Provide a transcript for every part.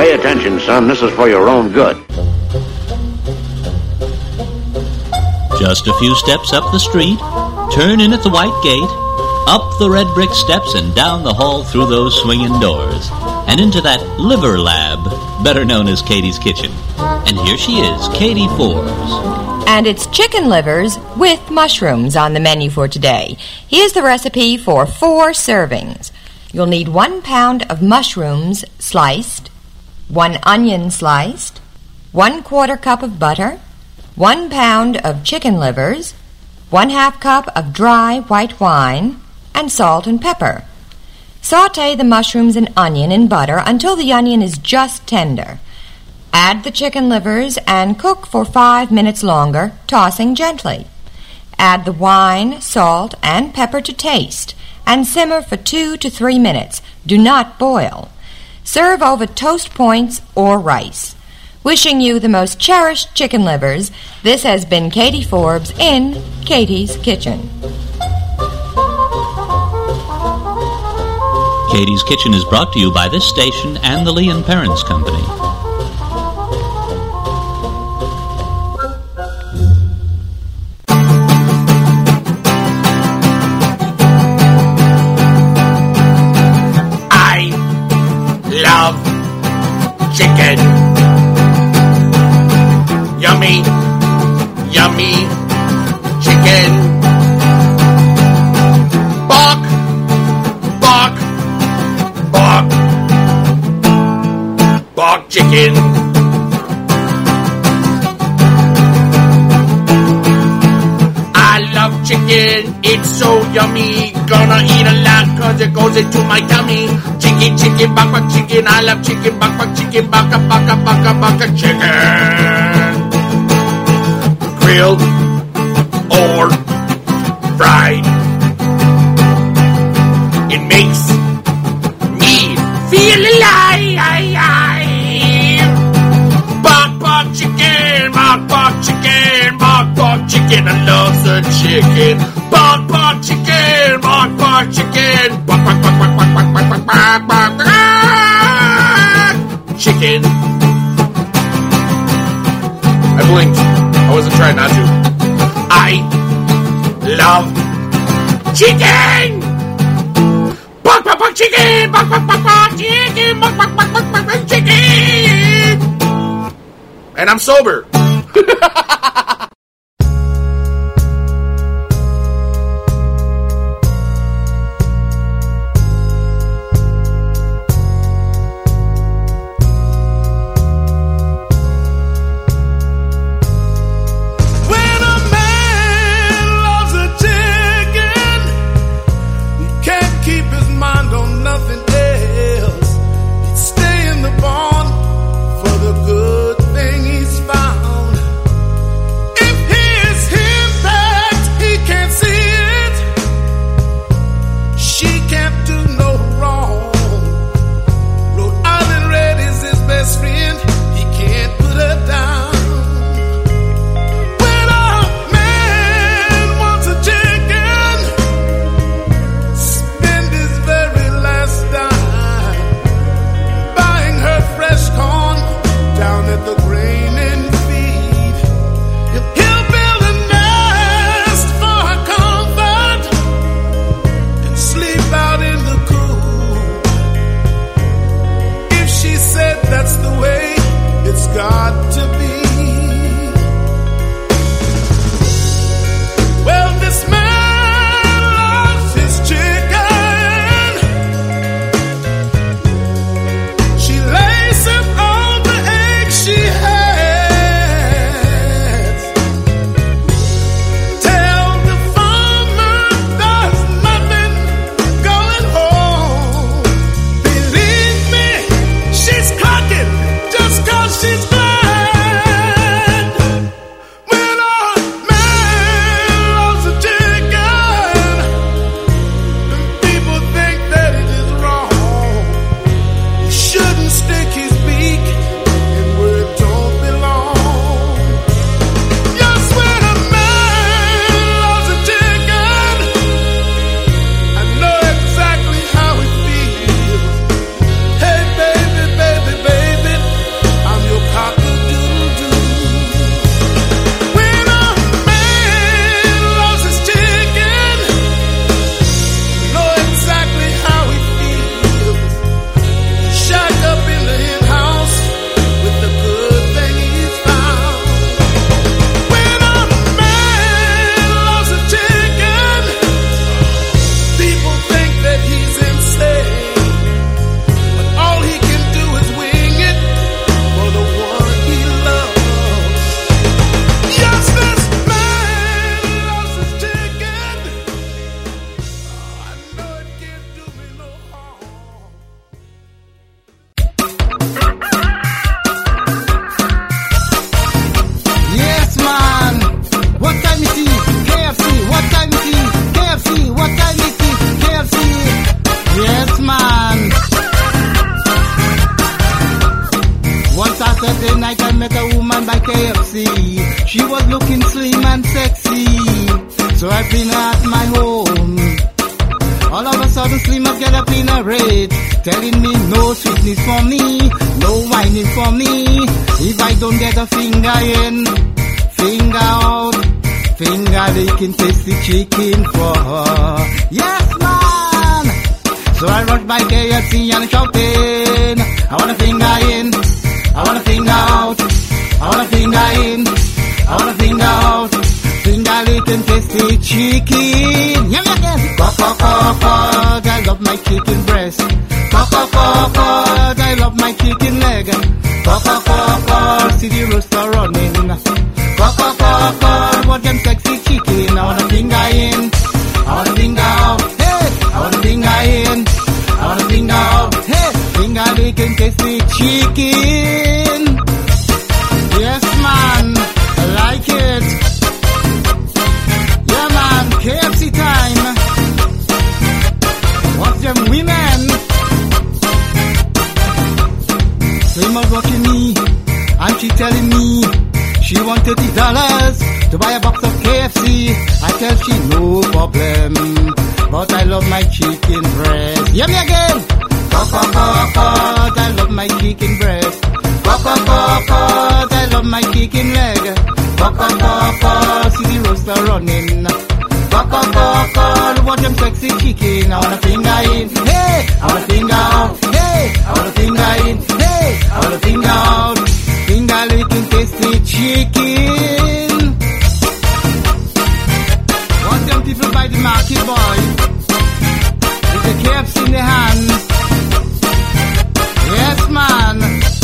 Pay attention, son. This is for your own good. Just a few steps up the street, turn in at the white gate, up the red brick steps and down the hall through those swinging doors, and into that liver lab, better known as Katie's Kitchen. And here she is, Katie Forbes. And it's chicken livers with mushrooms on the menu for today. Here's the recipe for 4 servings. You'll need 1 pound of mushrooms sliced, 1 onion sliced, 1/4 cup of butter, 1 pound of chicken livers, 1/2 cup of dry white wine, and salt and pepper. Sauté the mushrooms and onion in butter until the onion is just tender. Add the chicken livers and cook for 5 minutes longer, tossing gently. Add the wine, salt, and pepper to taste, and simmer for 2 to 3 minutes. Do not boil. Serve over toast points or rice. Wishing you the most cherished chicken livers, this has been Katie Forbes in Katie's Kitchen. Katie's Kitchen is brought to you by this station and the Lee and Perrins Company. I love chicken. Yummy, yummy chicken. Bark, bark, bark, bark chicken. I love chicken, it's so yummy. Gonna eat a lot cause it goes into my tummy. Chicken, chicken, baka chicken. I love chicken, baka chicken, baka, baka, baka, baka chicken. Grilled or fried. It makes me feel alive. Bok bok chicken, bok bok chicken, bok bok chicken. I love the chicken. Bok bok chicken, bok bok chicken. Bok bok bok bok bok bok bok bok bok bok. Chicken. I blinked. I wasn't trying not to. I love chicken! Bok, bok, bok, chicken! Bok, bok, bok, bok, chicken! Bok, bok, bok, bok, bok, bok, chicken! And I'm sober. She's clocking just 'cause she's fine. Saturday night I met a woman by KFC. She was looking slim and sexy, so I bring her at my home. All of a sudden Slim must get up in a rage, telling me no sweetness for me, no whining for me. If I don't get a finger in, finger out, finger licking tasty chicken for her. Yes man! So I rush by KFC and shouting, I want a finger in, I want a finger out, I want a finger in, I want a finger out, finger licking tasty chicken. Yum again. Cock, cock, cock, cock, I love my chicken breast. Cock, cock, cock, cock, I love my chicken leg. Cock, cock, cock, cock, see the rooster running. Cock, cock, cock, cock, what them sexy chicken. I want a finger in, I want a finger out. Hey, I want a finger in, I want a finger out. Hey, finger licking tasty chicken. Yes man, I like it. Yeah man, KFC time. Watch them women. Slim was watching me, and she telling me she want $30 to buy a box of KFC. I tell she no problem, but I love my chicken breast. Hear me again. Cock, cock, cock, cock, I love my chicken breast. Cock, cock, cock, cock, I love my chicken leg. Cock, cock, cock, cock, see the rooster running. Cock, cock, cock, cock, watch them sexy chicken. I want a finger in, hey, I want a finger out, hey, I want a finger in, hey, I want a finger out. Finger licking tasty chicken. Watch them people by the market boy, with the KFC in the hand. Yes man,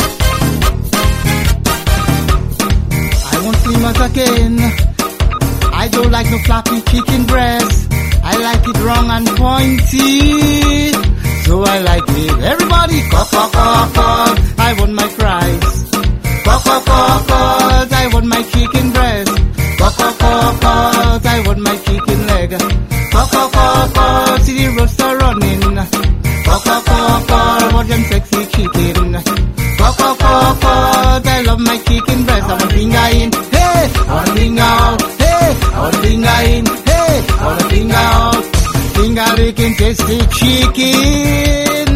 I want Slimmers again. I don't like no floppy chicken breast. I like it wrong and pointy, so I like it. Everybody, cock, cock, cock, cock, I want my fries. Cock, cock, cock, cock, I want my chicken breast. Cock, cock, cock, cock, I want my chicken leg. Cock, cock, cock, cock, see the rooster running. Cock, cock, cock, cock, watch them sexy chicken. Cock, cock, cock, cock, I love my chicken breast. I want finger in, hey, I want finger out, hey, I want finger in, hey, I want finger out. Finger licking tasty chicken.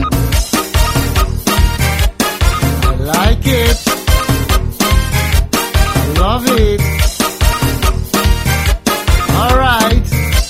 I like it. I love it. Alright.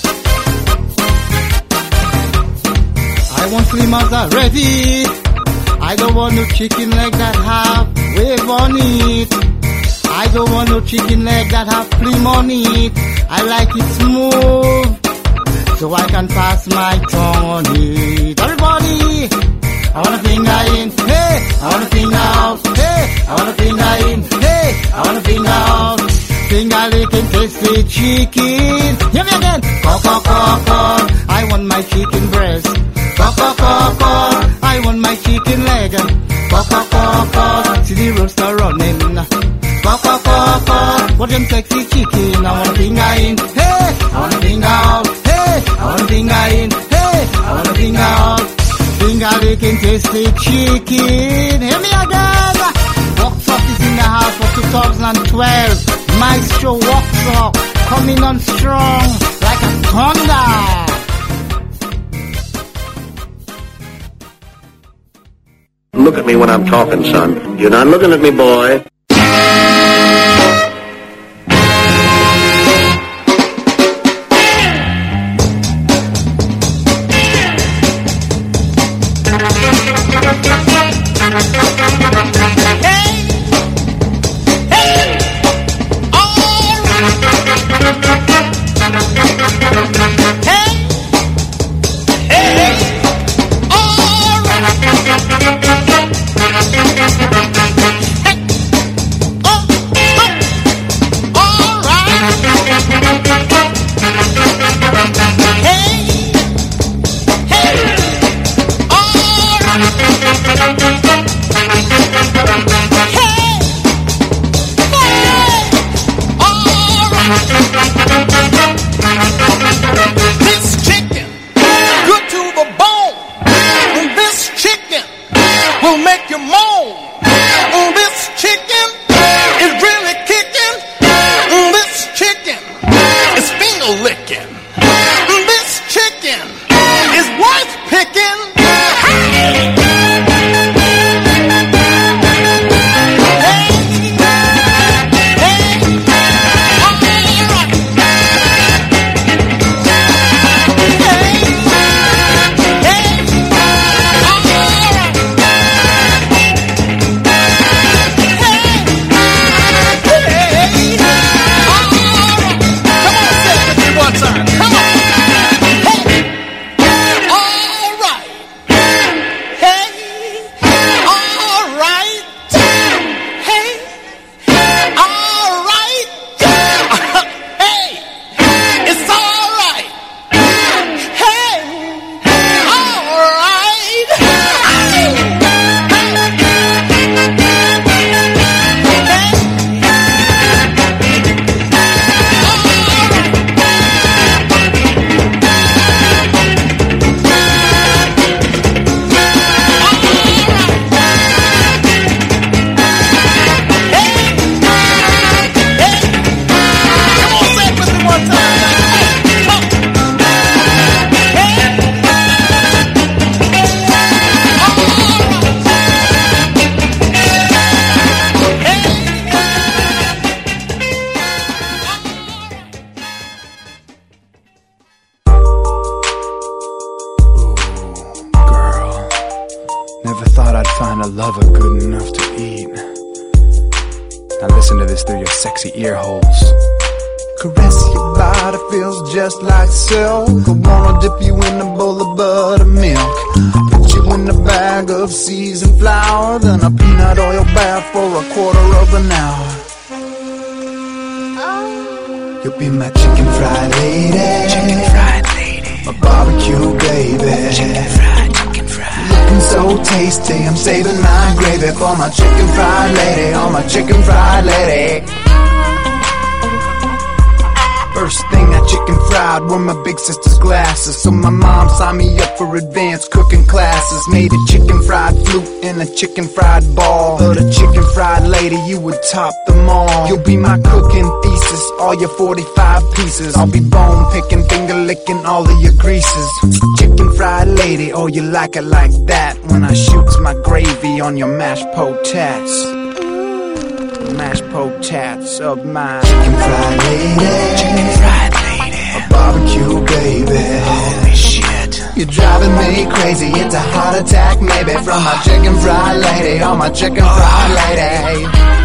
I want Slimmers already. I don't want no chicken leg that have wave on it. I don't want no chicken leg that have flim on it. I like it smooth, so I can pass my tongue on it. Everybody, I want a finger in, hey, I want a finger out, hey, I want a finger in, hey, I want a finger out. Finger licking tasty chicken. Hear me again. Cock, cock, cock, cock, I want my chicken breast. Cock, cock, cock, cock, I want my chicken leg. Cock, cock, cock, cock, see the rooster running. Cock, cock, cock, cock, watch them sexy chicken. I want a finger in, hey, I want a finger out, hey, I want a finger in, hey, I want a finger out. Finger licking tasty chicken. Hear me again. Walks Up is in the house for 2012. Maestro Walks Up, coming on strong like a thunder. Look at me when I'm talking, son. You're not looking at me, boy. this through your sexy ear holes. Caress your body, feels just like silk. I wanna dip you in a bowl of buttermilk. Put you in a bag of seasoned flour, then a peanut oil bath for a quarter of an hour. You'll be my chicken fried lady. Chicken fried lady. My barbecue baby. Chicken fried, chicken fried. Looking so tasty, I'm saving my gravy for my chicken fried lady. Oh, my chicken fried lady. First thing I chicken fried were my big sister's glasses, so my mom signed me up for advanced cooking classes. Made a chicken fried flute and a chicken fried ball. But a chicken fried lady, you would top them all. You'll be my cooking thesis, all your 45 pieces. I'll be bone picking, finger licking all of your greases. Chicken fried lady, oh you like it like that. When I shoots my gravy on your mashed potats. Mashed potats of my chicken fried lady. Chicken fried lady. A barbecue baby. Holy shit. You're driving me crazy. It's a heart attack maybe from my chicken fried lady. Oh, my chicken fried lady.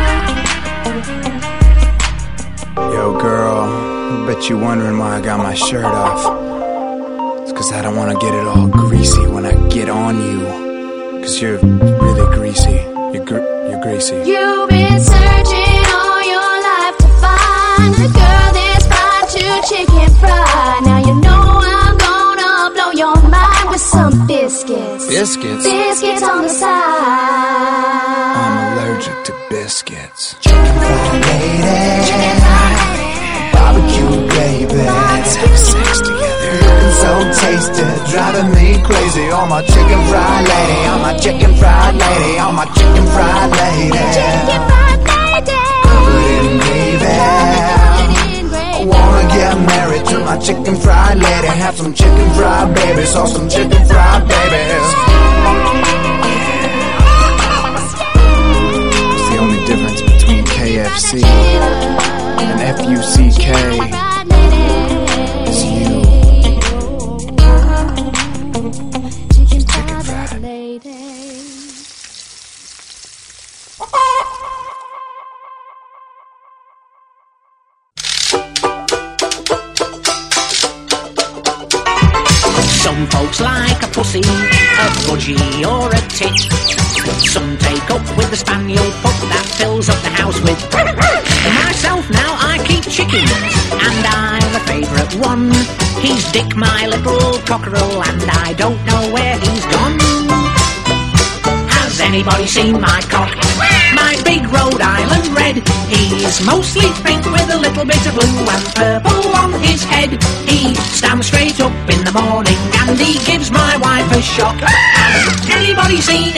Yo, girl, I bet you're wondering why I got my shirt off. It's cause I don't wanna get it all greasy when I get on you. Cause you're really greasy. You're greasy. You've been searching all your life to find a girl that's fine to chicken fried. Now you know I'm gonna blow your mind with some biscuits. Biscuits? Biscuits on the side. I'm allergic to biscuits. Chicken fried lady. Chicken fried lady. Barbecue baby. Let's have sex together. Looking so tasty, driving me crazy. Oh, my chicken fried lady. Oh, my chicken fried lady. Oh, my chicken fried lady. Chicken fried lady. Covered in gravy. I wanna get married to my chicken fried lady. Have some chicken fried babies or some chicken fried babies. It's the only difference between KFC and FUCK is you. Chicken fried lady. Some folks like a pussy, a budgie or a tit. Some take up with the spaniel pup that fills up the house with. Myself now, I keep chickens, and I'm a favourite one. He's Dick, my little cockerel, and I don't know where he's gone. Has anybody seen my cock? My big Rhode Island red. He's mostly pink with a little bit of blue and purple on his head. He stands straight up in the morning and he gives my wife a shock. Has anybody seen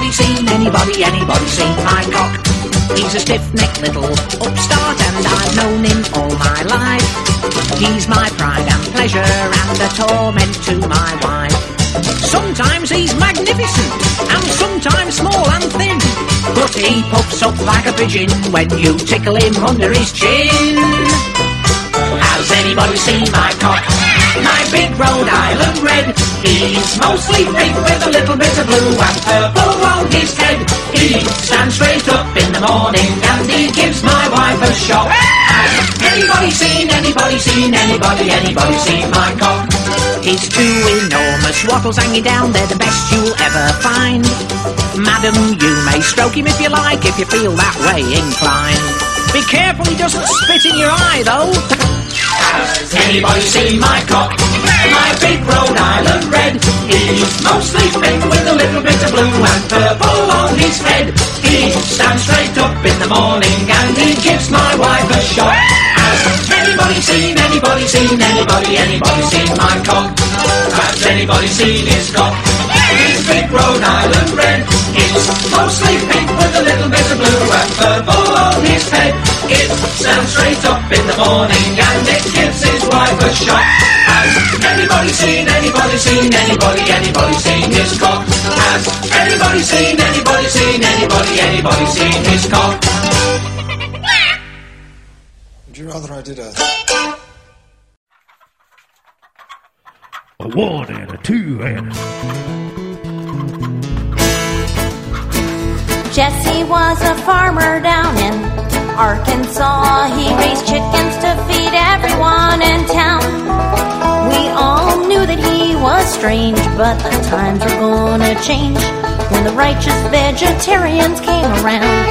my cock? He's a stiff-necked little upstart and I've known him all my life. He's my pride and pleasure and a torment to my wife. Sometimes he's magnificent and sometimes small and thin, but he puffs up like a pigeon when you tickle him under his chin. Has anybody seen my cock? My big Rhode Island red. He's mostly pink with a little bit of blue and purple on his head. He stands straight up in the morning and he gives my wife a shock. Has anybody seen my cock? He's two enormous wattles hanging down, they're the best you'll ever find. Madam, you may stroke him if you like, if you feel that way inclined. Be careful he doesn't spit in your eye, though. Has anybody seen my cock? My big Rhode Island red. He's mostly pink with a little bit of blue and purple on his head. He stands straight up in the morning and he gives my wife a shock. Has anybody seen my cock? Has anybody seen his cock? His big Rhode Island red. It's mostly pink with a little bit of blue and purple on his head. It stands straight up in the morning and it gives his wife a shock. Has anybody seen his cock? Has anybody seen his cock? Would you rather I did a 1 and a 2 and Jesse was a farmer down in Arkansas. He raised chickens to feed everyone in town. We all knew that he was strange, but the times were gonna change when the righteous vegetarians came around.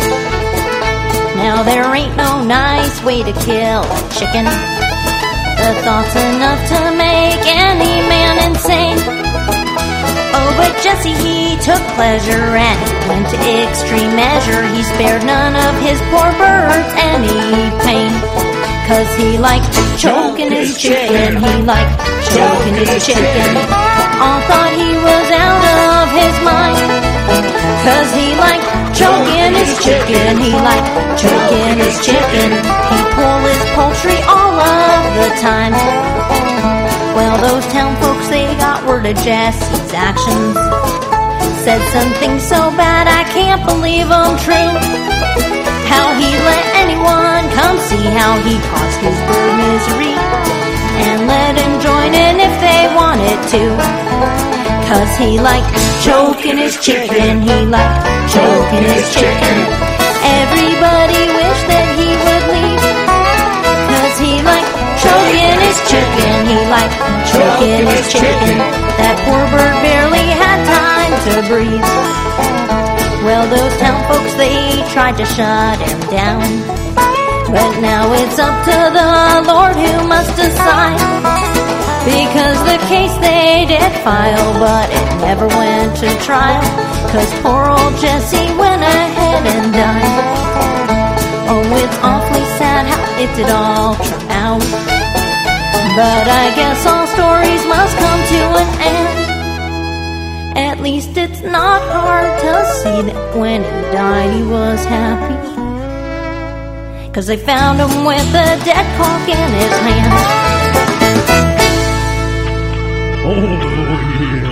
Now there ain't no nice way to kill a chicken. The thought's enough to make any man insane. Oh, but Jesse, he took pleasure and he went to extreme measure. He spared none of his poor birds any pain. 'Cause he liked choking his chicken, he liked choking his chicken. All thought he was out of his mind. 'Cause he liked choking his chicken, he liked choking his chicken. He pulled his poultry all of the time. Well, those town folks, they got word of Jesse's actions. Said something so bad I can't believe them true. How he let anyone come see how he caused his bird misery, and let him join in if they wanted to. 'Cause he liked choking his chicken, he liked choking his chicken. Everybody wished that he would leave. 'Cause he liked choking his chicken, he liked choking his chicken. That poor bird barely had time to breathe. Well, those town folks, they tried to shut him down. But now it's up to the Lord who must decide. Because the case they did file, but it never went to trial. 'Cause poor old Jesse went ahead and died. Oh, it's awfully sad how it did all turn out. But I guess all stories must come to an end. At least it's not hard to see that when he died he was happy. 'Cause they found him with a dead cock in his hand. Oh, yeah.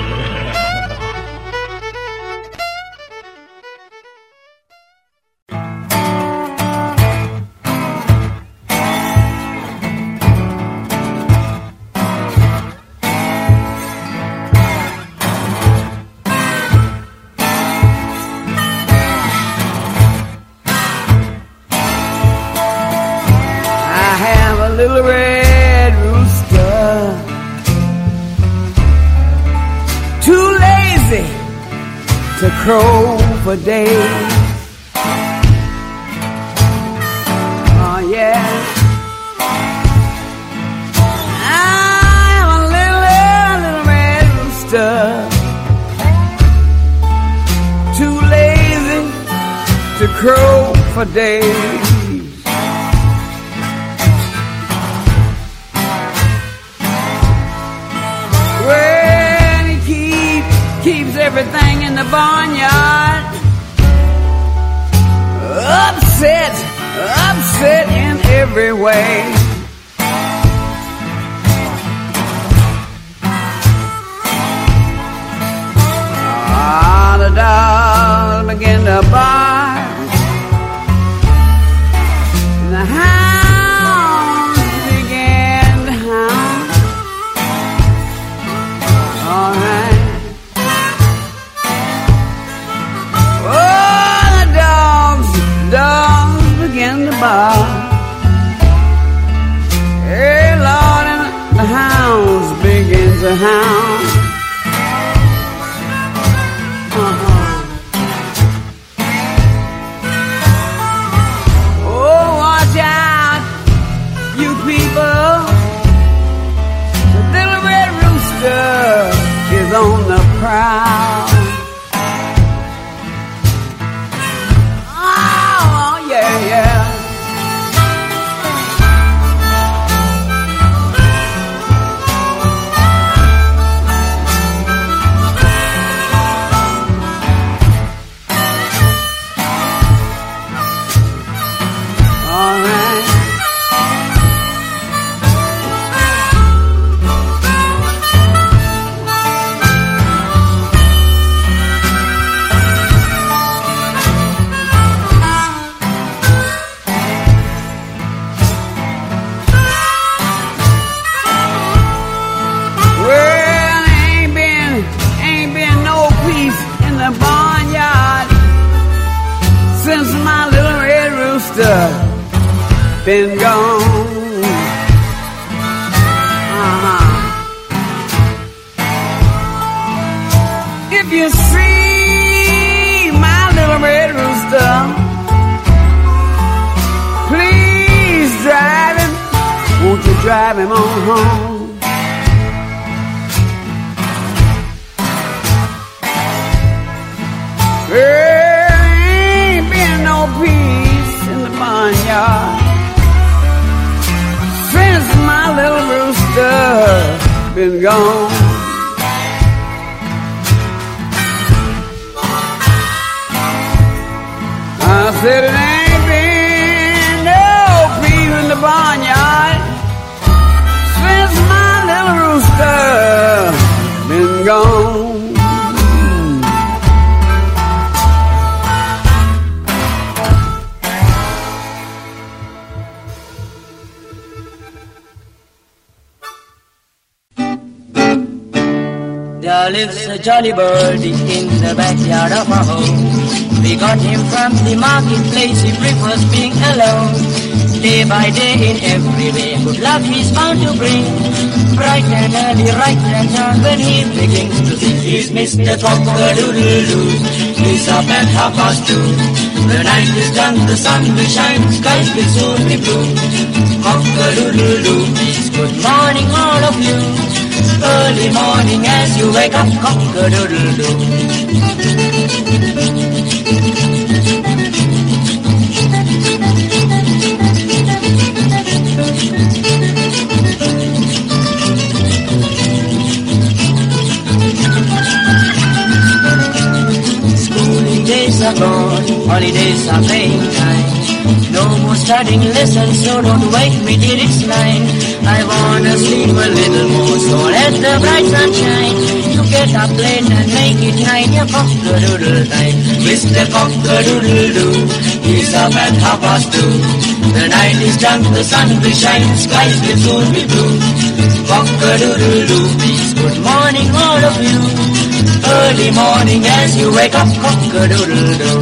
Little red rooster, too lazy to crow for days. Oh yeah, I'm a little red rooster, too lazy to crow for days. Keeps everything in the barnyard upset in every way. The dogs begin to bark, and the hounds begin to hound. All right. Dogs begin to bark. Hey, Lord, and the hounds begin to hound. Oh, watch out, you people. The little red rooster is on the prowl. Yeah. All right. Since my little red rooster been gone. If you see my little red rooster, please drive him, won't you drive him on home? There ain't been no peace in the barnyard since my little rooster been gone. I said it ain't been no peace in the barnyard since my little rooster been gone. There lives a jolly birdie in the backyard of our home. We got him from the marketplace, he prefers being alone. Day by day in every way, good luck he's bound to bring. Bright and early, right and turn when he begins to sing. He's Mr. Cock-a-doodle-doo. He's up at 2:30. The night is done, the sun will shine, the skies will soon be blue. Cock-a-doodle-doo, please good morning all of you. Early morning as you wake up, cock-a-doodle-doo. Schooling days are gone, holidays are playing time. No more studying lessons, so don't wake me till it's 9. I wanna sleep a little more, so let the bright sun shine. You get up late and make it 9, your cock-a-doodle time. Mr. Cock-a-doodle-doo, he's up at 2:30. The night is done, the sun will shine, the skies will soon be blue. Cock-a-doodle-doo, please good morning all of you. Early morning as you wake up, cock-a-doodle-doo.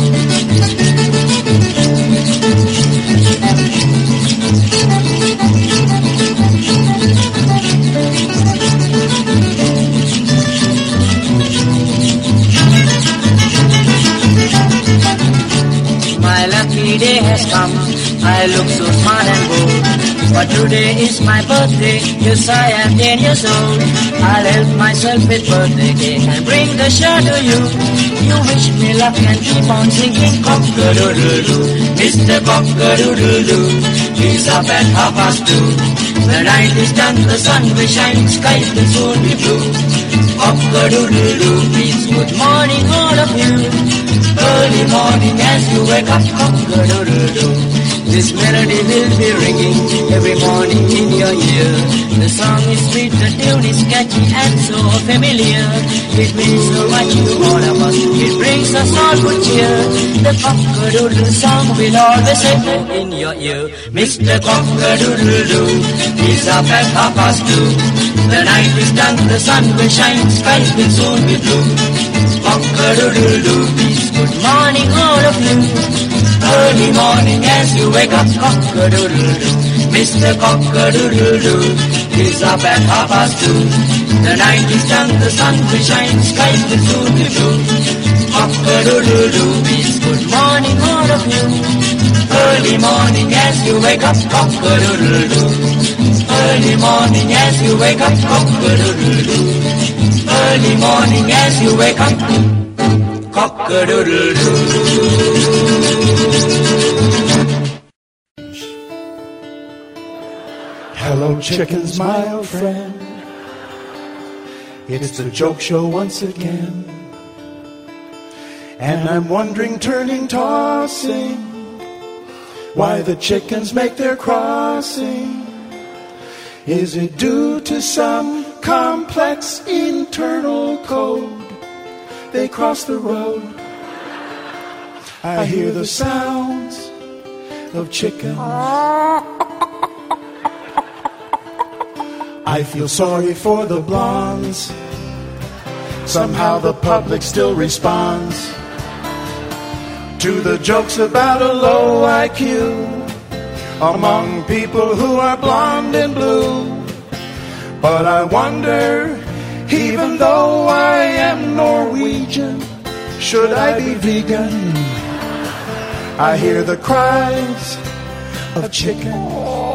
My lucky day has come, I look so smart and bold. But today is my birthday, yes I am 10 years old. I'll help myself with birthday cake and bring the show to you. You wish me luck and keep on singing cock-a-doodle-doo. Mr. Cock-a-doodle-doo, he's up at 2:30. The night is done, the sun will shine, skies will soon be blue. Cock-a-doodle-doo, please good morning all of you. Early morning as you wake up, cock-a-doodle-doo. This melody will be ringing every morning in your ear. The song is sweet, the tune is catchy and so familiar. It means so much to all of us, it brings us all good cheer. The cock-a-doodle song will always echo in your ear. Mr. Cock-a-doodle-doo, he's up at 2:30. The night is done, the sun will shine, skies will soon be blue. Cock-a-doodle-doo, please good morning all of you. Early morning as you wake up, cock-a-doodle-doo. Mr. Cock-a-doodle-doo, he's up at 2:30. The night is done, the sun will shine, skies will soon be blue. Cock-a-doodle-doo, please good morning all of you. Early morning as you wake up, cock-a-doodle-doo. Early morning as you wake up, cock-a-doodle-doo. Early morning as you wake up, cock-a-doodle-doo. Hello chickens, my old friend. It's the joke show once again. And I'm wondering, turning, tossing, why the chickens make their crossing. Is it due to some complex internal code? They cross the road. I hear the sounds of chickens. I feel sorry for the blondes. Somehow the public still responds to the jokes about a low IQ. among people who are blonde and blue. But I wonder, even though I am Norwegian, should I be vegan? I hear the cries of chickens.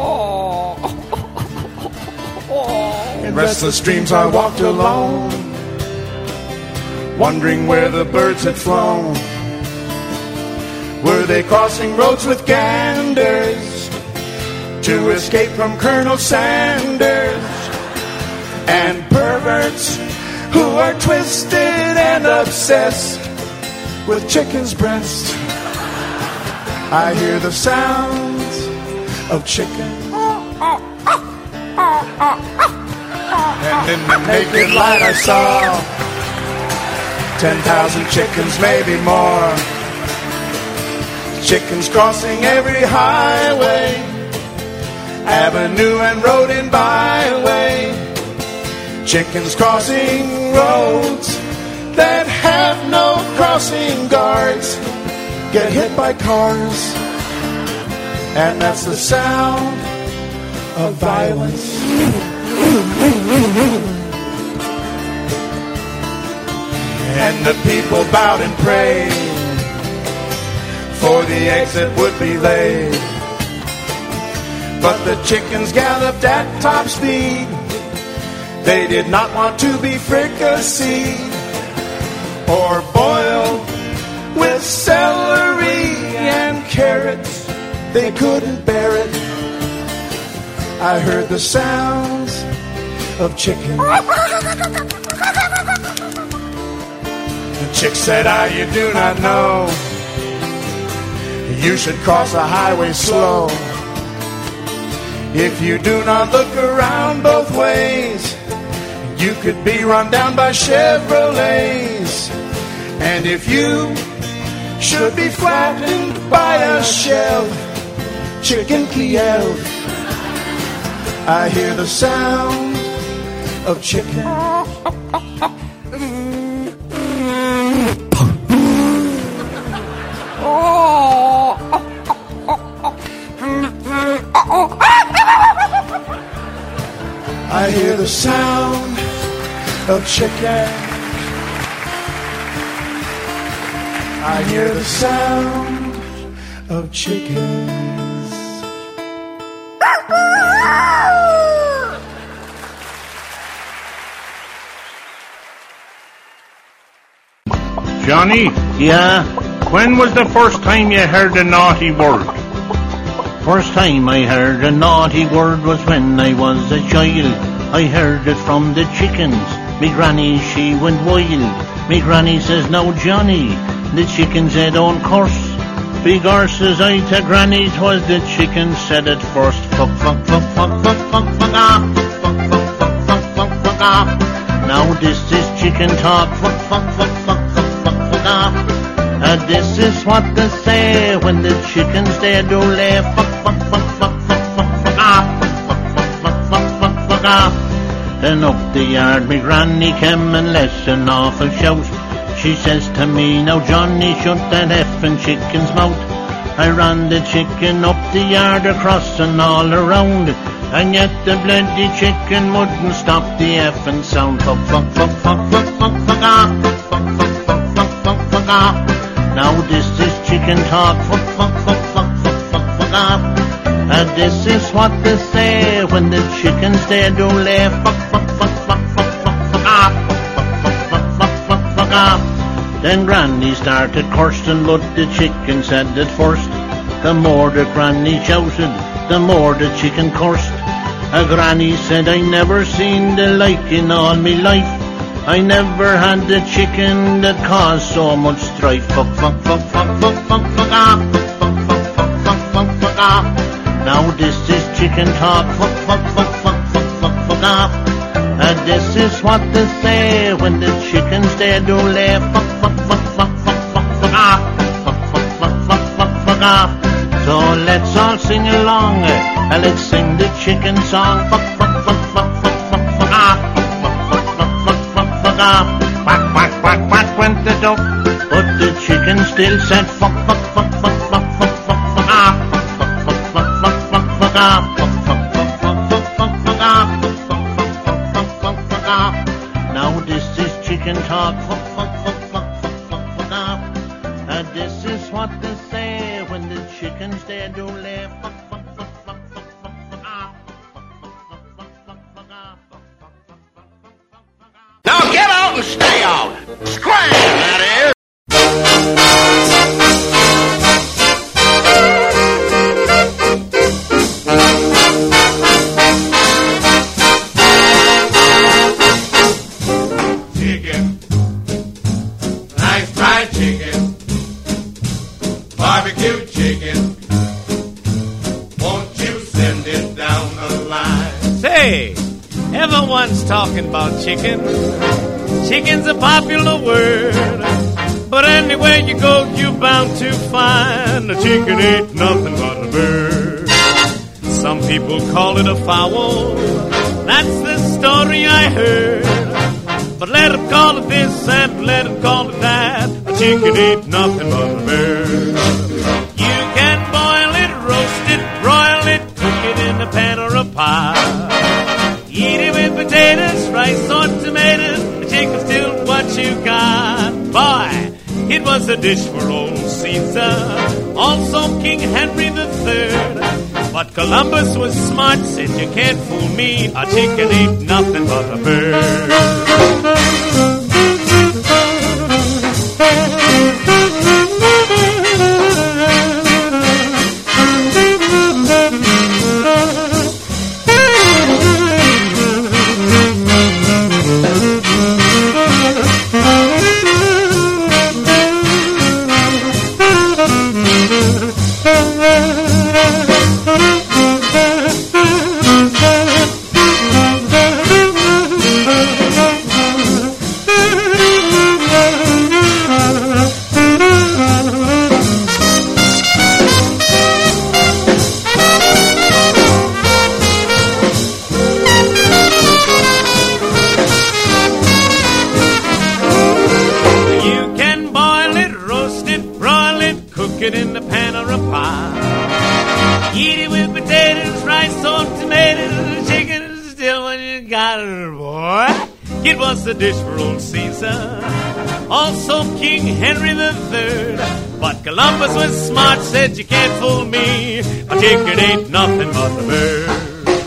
In restless dreams I walked alone, wondering where the birds had flown. Were they crossing roads with ganders to escape from Colonel Sanders? And perverts who are twisted and obsessed with chicken's breast. I hear the sounds of chicken. And in the naked light I saw 10,000 chickens, maybe more. Chickens crossing every highway, avenue and road and byway. Chickens crossing roads that have no crossing guards, get hit by cars, and that's the sound of violence. And the people bowed and prayed, for the eggs that would be laid. But the chickens galloped at top speed. They did not want to be fricasseed or boiled with celery and carrots. They couldn't bear it. I heard the sounds of chicken. The chick said, you do not know. You should cross a highway slow. If you do not look around both ways, you could be run down by Chevrolets. And if you should be flattened by a shell, chicken Kiev, I hear the sound of chicken. I hear the sound of chicken. I hear the sound of chickens. Johnny? Yeah? When was the first time you heard a naughty word? First time I heard a naughty word was when I was a child. I heard it from the chickens. Me granny, she went wild. Me granny says, now Johnny, the chicken said, don't curse. Big horses, I to granny, 'twas the chicken said it first. Fuck, fuck, fuck, fuck, fuck, fuck, fuck, off. Fuck, fuck, fuck, fuck, fuck, fuck, off. Now this is chicken talk. Fuck, fuck, fuck, fuck, fuck, fuck, fuck, off. This is what they say when the chickens they do lay. Fuck, fuck, fuck, fuck, fuck, fuck, fuck, off. Fuck, fuck, fuck, fuck, fuck, fuck, off. Then up the yard me granny came and let an awful shout. She says to me, now Johnny, shut that effing chicken's mouth. I ran the chicken up the yard, across and all around, and yet the bloody chicken wouldn't stop the effing sound. Fuck, fuck, fuck, fuck, fuck, fuck, fuck, off. Fuck, fuck, fuck, fuck, fuck, fuck, off. Now this is chicken talk. Fuck, fuck, fuck, fuck, fuck, fuck, fuck, off. This is what they say when the chickens they do lay. Fuck, fuck, fuck, fuck, fuck, fuck, fuck, off. Fuck, fuck, fuck, fuck, fuck, fuck, off. Then Granny started cursing, but the chicken said it first. The more the Granny shouted, the more the chicken cursed. Granny said, I never seen the like in all me life. I never had the chicken that caused so much strife. Fuck, fuck, fuck, fuck, fuck, fuck, fuck, off. Fuck, fuck, fuck, fuck, fuck, fuck, off. Now this is chicken talk. Fuck, fuck, fuck, fuck, fuck, fuck, fuck, off. This is what they say when the chickens they do lay. Fuck, fuck, fuck, fuck, fuck, fuck, fuck, off. Fuck, fuck, fuck, fuck, fuck, fuck, off. So let's all sing along. Let's sing the chicken song. Fuck, fuck, fuck, fuck, fuck, fuck, fuck, off. Fuck, fuck, fuck, fuck, fuck, fuck, off. Quack, quack, quack, quack went the duck, but the chicken still said fuck, fuck, fuck, fuck, fuck, fuck, fuck, fuck, off. Fuck, fuck, fuck, fuck, fuck, Now this is chicken talk. This is what they say when the chickens they do laugh. Now get out and stay out. Scram, that is. Chicken. Nice fried chicken. Barbecue chicken. Won't you send it down the line? Say, everyone's talking about chicken. Chicken's a popular word. But anywhere you go, you're bound to find a chicken ain't nothing but a bird. Some people call it a fowl. That's the story I heard. But let them call it this and let them call it that. A chicken ain't nothing but a bird. You can boil it, roast it, broil it, cook it in a pan or a pie. Eat it with potatoes, rice or tomatoes. The chicken's still what you got. Boy, it was a dish for old Caesar, also King Henry III. But Columbus was smart, said you can't fool me. A chicken ain't nothing but a bird. A dish for old Caesar, also King Henry III. But Columbus was smart, said you can't fool me. A chicken ain't nothing but a bird.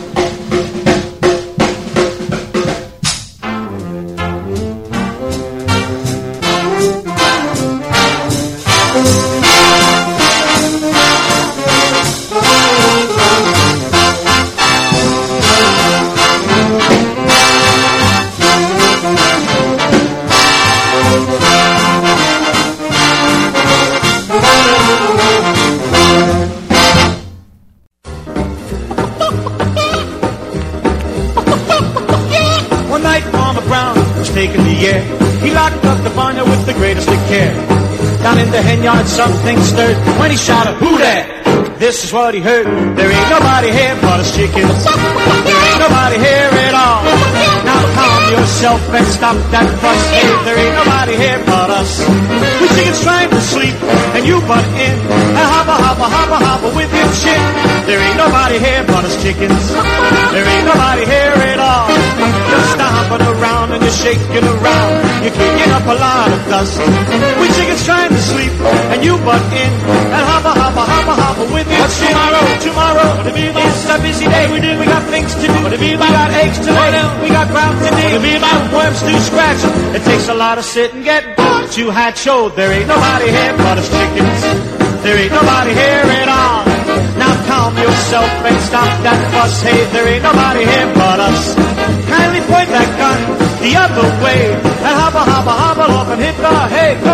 Something stirred when he shouted, "Who there?" This is what he heard. There ain't nobody here but us chickens. There ain't nobody here at all. Now calm yourself and stop that fuss. Hey, there ain't nobody here but us. We chickens trying to sleep and you butt in and hoppa, hoppa, hoppa, hoppa with your chick. There ain't nobody here but us chickens. There ain't nobody here at all. You're stomping around and you're shaking around. You're kicking up a lot of dust. We chickens trying to sleep and you butt in and hoppa, hoppa, hoppa, hoppa with your chick. Tomorrow, it's a busy day. We got things to do. We got eggs to lay. We got ground to dig. We got worms to scratch. It takes a lot of sitting, getting to hatch. Oh, there ain't nobody here but us chickens. There ain't nobody here at all. Now calm yourself and stop that fuss. Hey, there ain't nobody here but us. Kindly point that gun the other way and hobble, hobble, hobble off and hit the hay. Go!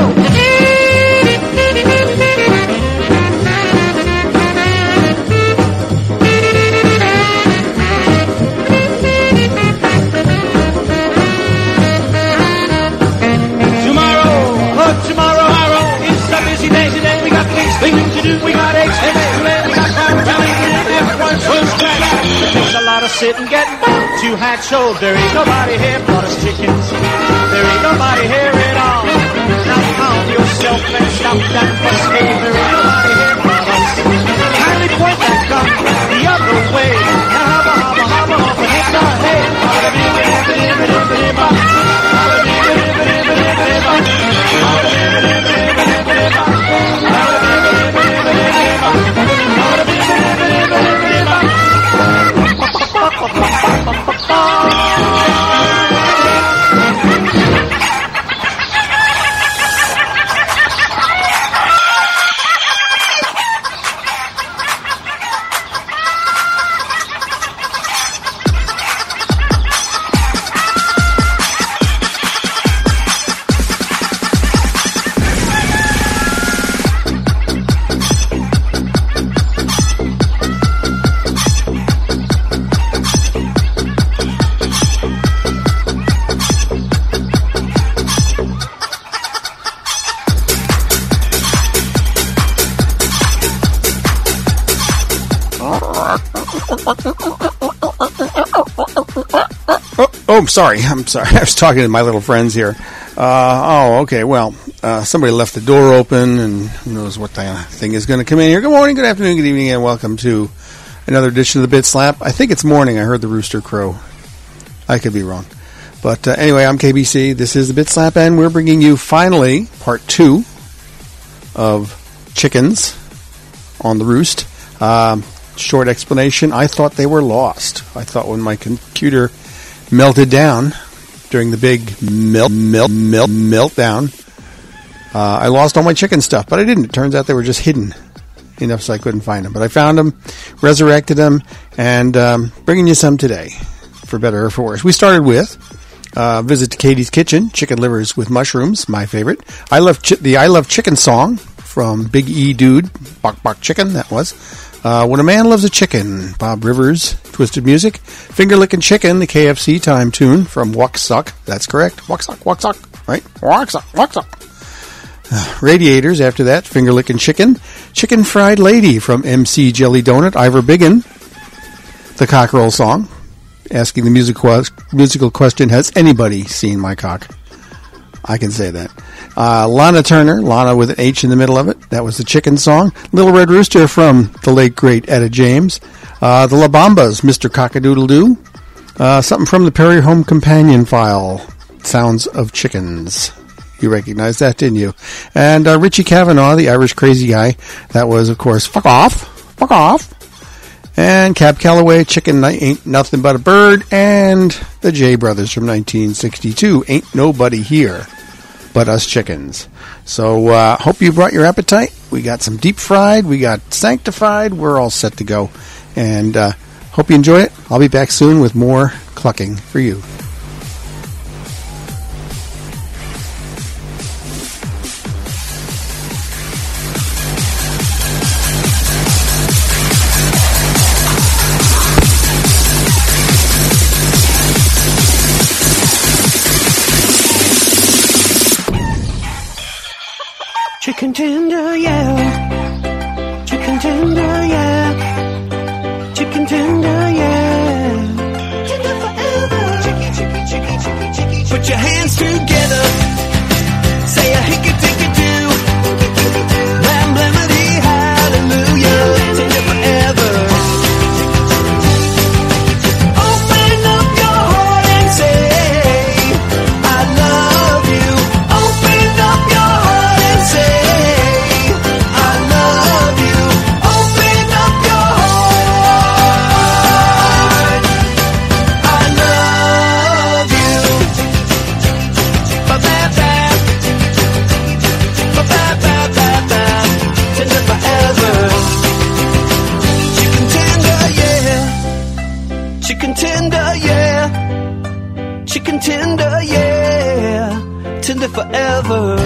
Things to do, we got eggs to lay, we got brown belly, everyone's first class. It takes a lot of sitting, getting to hatch. Oh, there ain't nobody here but us chickens. There ain't nobody here at all. Now calm yourself and stop that fuss. Hey, there ain't nobody here but us. Kindly point that gun the other way. Oh, I'm sorry. I was talking to my little friends here. Okay. Well, somebody left the door open, and who knows what thing is going to come in here. Good morning, good afternoon, good evening, and welcome to another edition of the Bit Slap. I think it's morning. I heard the rooster crow. I could be wrong. But anyway, I'm KBC. This is the Bit Slap, and we're bringing you finally part 2 of Chickens on the Roost. Short explanation. I thought they were lost. I thought when my computer melted down during the big meltdown, I lost all my chicken stuff, but I didn't. It turns out they were just hidden enough so I couldn't find them. But I found them, resurrected them, and bringing you some today, for better or for worse. We started with visit to Katie's Kitchen, chicken livers with mushrooms, my favorite. I love Chicken song from Big E Dude, Bok Bok Chicken, that was. When a Man Loves a Chicken, Bob Rivers, Twisted Music. Finger Lickin' Chicken, the KFC time tune from Walk Suck. That's correct. Walk Suck, right? Walk Suck. Radiators, after that, Finger Lickin' Chicken. Chicken Fried Lady from MC Jelly Donut, Ivor Biggin. The Cockerel song, asking the musical question, has anybody seen my cock? I can say that. Lana Turner, Lana with an H in the middle of it. That was the Chicken song. Little Red Rooster from the late, great Etta James. The La Bambas, Mr. Cockadoodle-Doo. Something from the Perry Home Companion file, Sounds of Chickens. You recognized that, didn't you? And Richie Cavanaugh, the Irish crazy guy. That was, of course, Fuck Off. And Cab Calloway, Chicken Ain't Nothing But a Bird. And the J Brothers from 1962, Ain't Nobody Here But Us Chickens. So, hope you brought your appetite. We got some deep fried. We got sanctified. We're all set to go. And hope you enjoy it. I'll be back soon with more clucking for you. Chicken tender, yeah. Chicken tender, yeah. Chicken tender, yeah. Tender forever. Chicky. Put your hands together. Say a hickey-ticky-doo. Blam-blamity, hallelujah. Tender forever. Open up your heart and say, I love you. Open up your heart and say, I love you. Open up your heart. I love you. Ba-ba-bam. Ba-ba-ba-ba-bam. Tender forever. Chicken tender, yeah. Chicken tender, yeah. Chicken tender, yeah. Tender forever.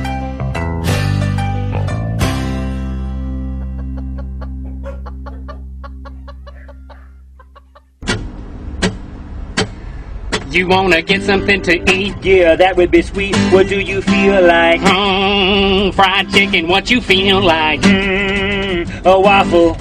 You wanna get something to eat? Yeah, that would be sweet. What do you feel like? Fried chicken, what you feel like? A waffle.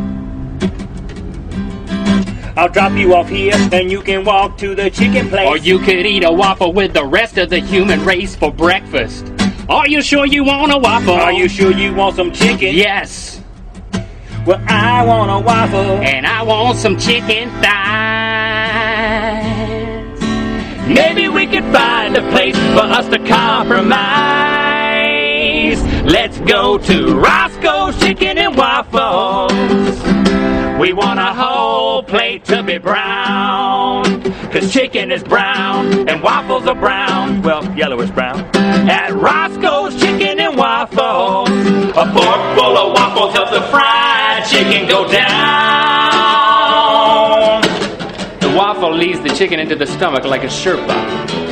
I'll drop you off here and you can walk to the chicken place. Or you could eat a waffle with the rest of the human race for breakfast. Are you sure you want a waffle? Are you sure you want some chicken? Yes. Well, I want a waffle and I want some chicken thighs. Maybe we could find a place for us to compromise. Let's go to Roscoe's Chicken and Waffles. We want a whole plate to be brown, 'cause chicken is brown and waffles are brown. Well, yellow is brown. At Roscoe's Chicken and Waffles, a fork full of waffles helps the fried chicken go down. The waffle leads the chicken into the stomach like a Sherpa.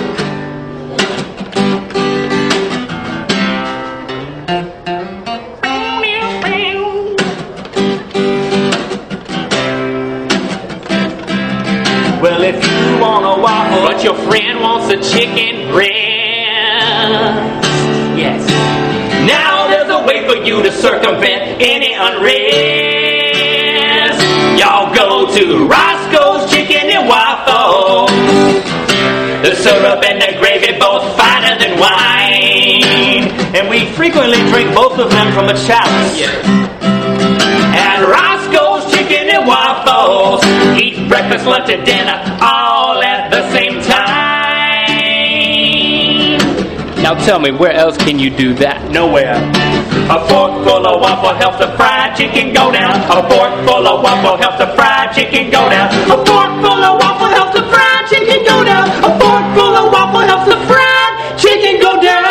Well, if you want a waffle, but your friend wants a chicken breast, yes. Now there's a way for you to circumvent any unrest. go to Roscoe's Chicken and Waffle. The syrup and the gravy both finer than wine. And we frequently drink both of them from a chalice. And Roscoe's Chicken and Waffles. Eat breakfast, lunch, and dinner all at the same time. Now tell me, where else can you do that? Nowhere. A fork full of waffle helps the fried chicken go down. A fork full of waffle helps the fried chicken go down. A fork full of waffle helps the fried chicken go down. A fork full of waffle helps the fried chicken go down.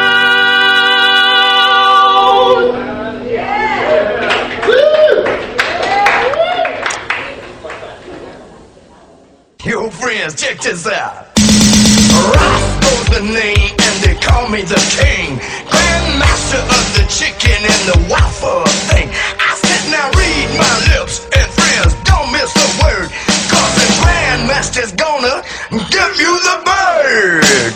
Yo, friends, check this out. Roscoe's the name, and they call me the king. Grandmaster of the chicken and the waffle thing. I sit now, read my lips, and friends, don't miss a word. Cause the Grandmaster's gonna give you the bird.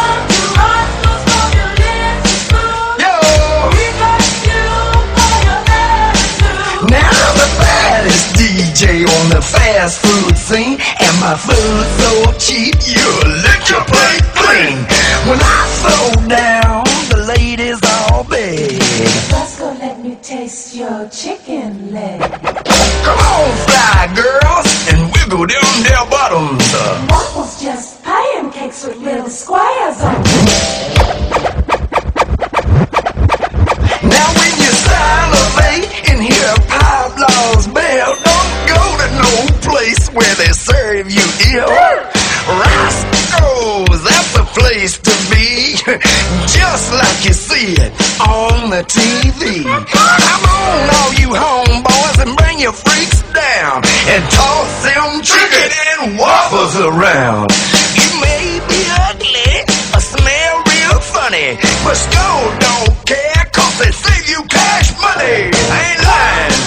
Now I'm the baddest DJ on the fast food scene, and my food's so cheap you'll lick your plate clean. When I throw down, the ladies all beg. Roscoe, let me taste your chicken leg. Come on, fly girls, and wiggle them their bottoms. Waffles just pancakes with little squares on them. Now when you salivate and hear Pablo's bell, don't go to no place where they serve you ill. Roscoe's, that's the place to be, just like you see it on the TV. Come on, all you homeboys, and bring your freaks down and toss them chicken and waffles around. You may be ugly or smell real funny, but Skull don't care, cause they save you cash money. I ain't lying.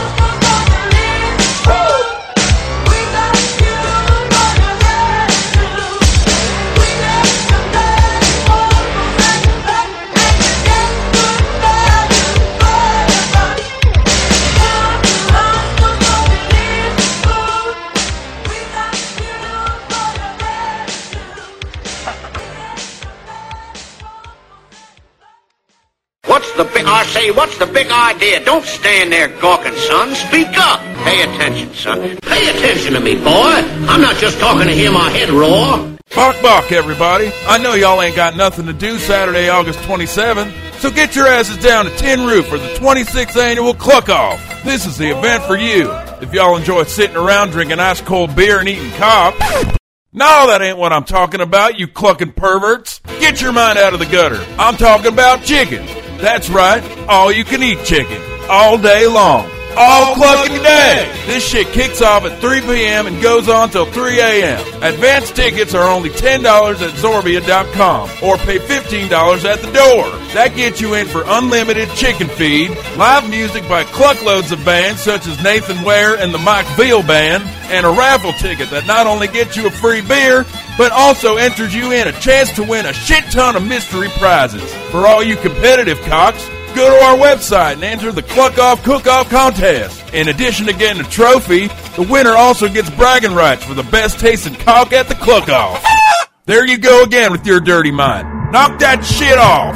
What's the big idea? Don't stand there gawking, son. Speak up. Pay attention, son. Pay attention to me, boy. I'm not just talking to hear my head roar. Bok, everybody. I know y'all ain't got nothing to do Saturday, August 27th, so get your asses down to Tin Roof for the 26th annual Cluck Off. This is the event for you. If y'all enjoy sitting around drinking ice cold beer and eating cop. No, that ain't what I'm talking about, you clucking perverts. Get your mind out of the gutter. I'm talking about chicken. That's right, all you can eat chicken, all day long, all clucking day. This shit kicks off at 3 p.m. and goes on till 3 a.m. Advance tickets are only $10 at Zorbia.com or pay $15 at the door. That gets you in for unlimited chicken feed, live music by cluckloads of bands such as Nathan Ware and the Mike Veal Band, and a raffle ticket that not only gets you a free beer, but also enters you in a chance to win a shit ton of mystery prizes. For all you competitive cocks, go to our website and enter the Cluck Off Cook-Off contest. In addition to getting a trophy, the winner also gets bragging rights for the best tasting cock at the Cluck Off. There you go again with your dirty mind. Knock that shit off.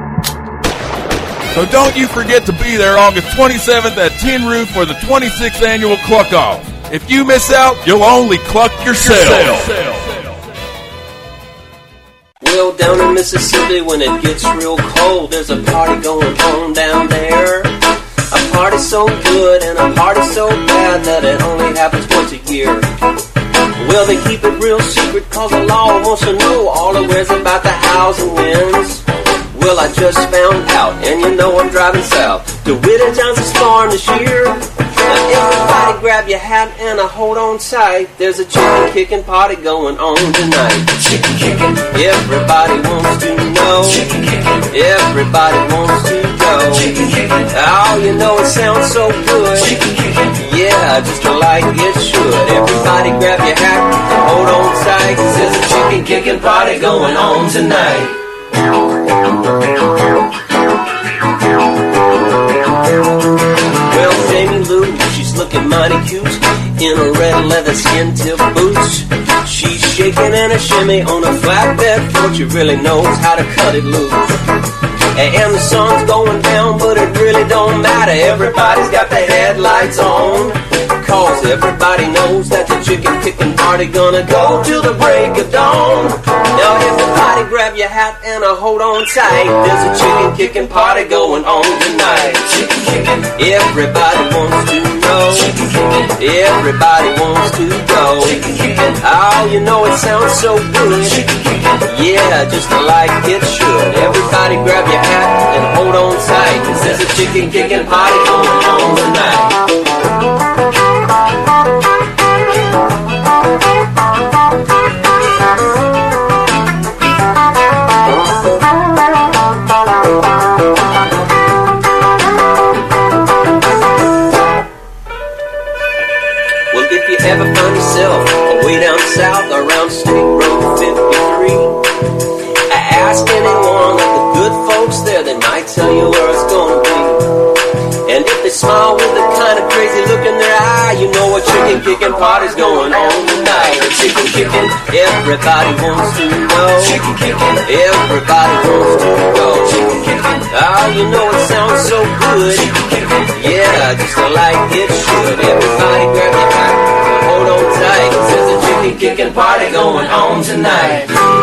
So don't you forget to be there August 27th at Tin Roof for the 26th annual Cluck Off. If you miss out, you'll only cluck yourself. Well, down in Mississippi when it gets real cold, there's a party going on down there. A party so good and a party so bad that it only happens once a year. Well, they keep it real secret cause the law wants to know all the ways about the hows and whens. Well, I just found out, and you know I'm driving south to Widow Johnson's farm this year. Now everybody grab your hat and hold on tight. There's a chicken kicking party going on tonight. Chicken kicking. Everybody wants to know. Chicken kicking. Everybody wants to go. Chicken kicking. Oh, you know it sounds so good. Chicken kicking. Yeah, just like it should. Everybody grab your hat and hold on tight. There's a chicken kicking party going on tonight. Well, Jamie Lou, she's looking mighty cute. in a red leather skin tip boots. She's shaking and a shimmy on a flatbed floor. She really knows how to cut it loose. And the sun's going down, but it really don't matter. Everybody's got their headlights on, cause everybody knows that the chicken kicking party gonna go till the break of dawn. Now everybody grab your hat and hold on tight. There's a chicken kicking party going on tonight. Chicken kicking. Everybody wants to know. Chicken kicking. Everybody wants to go. Chicken kicking. Oh, you know it sounds so good. Chicken kicking. Yeah, just like it should. Everybody grab your hat and hold on tight, 'cause there's a chicken kicking party going on tonight. Well, if you ever find yourself way down south around State Road 53, ask anyone of the good folks there, they might tell you where it's gonna be. And if they smile with a kind of crazy look in their eye, you know a chicken kicking party's going on tonight. A chicken kicking, everybody wants to know. Chicken kicking, everybody wants to go. Chicken kicking, oh, you know it sounds so good. Chicken kicking, yeah, just like it should. Everybody grab your hat and hold on tight, 'cause there's a chicken kicking party going on tonight.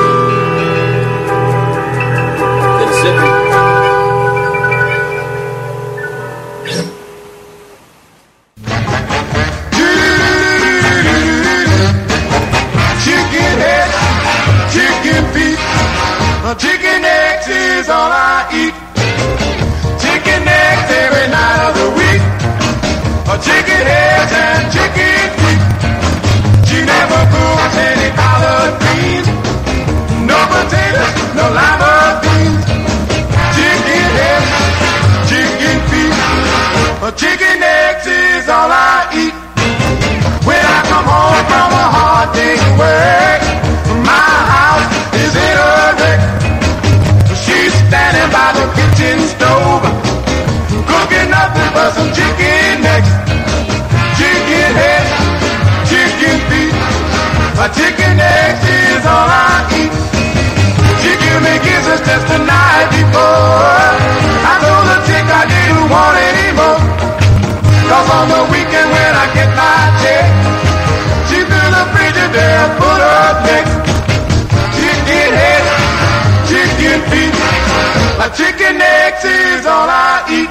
Chicken head, chicken feet, chicken eggs is all I eat. Chicken eggs every night of the week. Chicken heads and chicken feet. She never cooks any collard greens, no potatoes, no lima beans. Chicken heads, chicken feet, chicken eggs is all I eat. When I come home from a hard day's work, my house is in a wreck. She's standing by the kitchen stove, cooking nothing but some chicken necks. Chicken head, chicken feet, chicken eggs is all I eat. She gave me kisses just the night before. I told the chick I didn't want any more, 'cause on the weekend when I get my check, she threw the Frigidaire, put up next. Chicken head, chicken feet, chicken eggs is all I eat.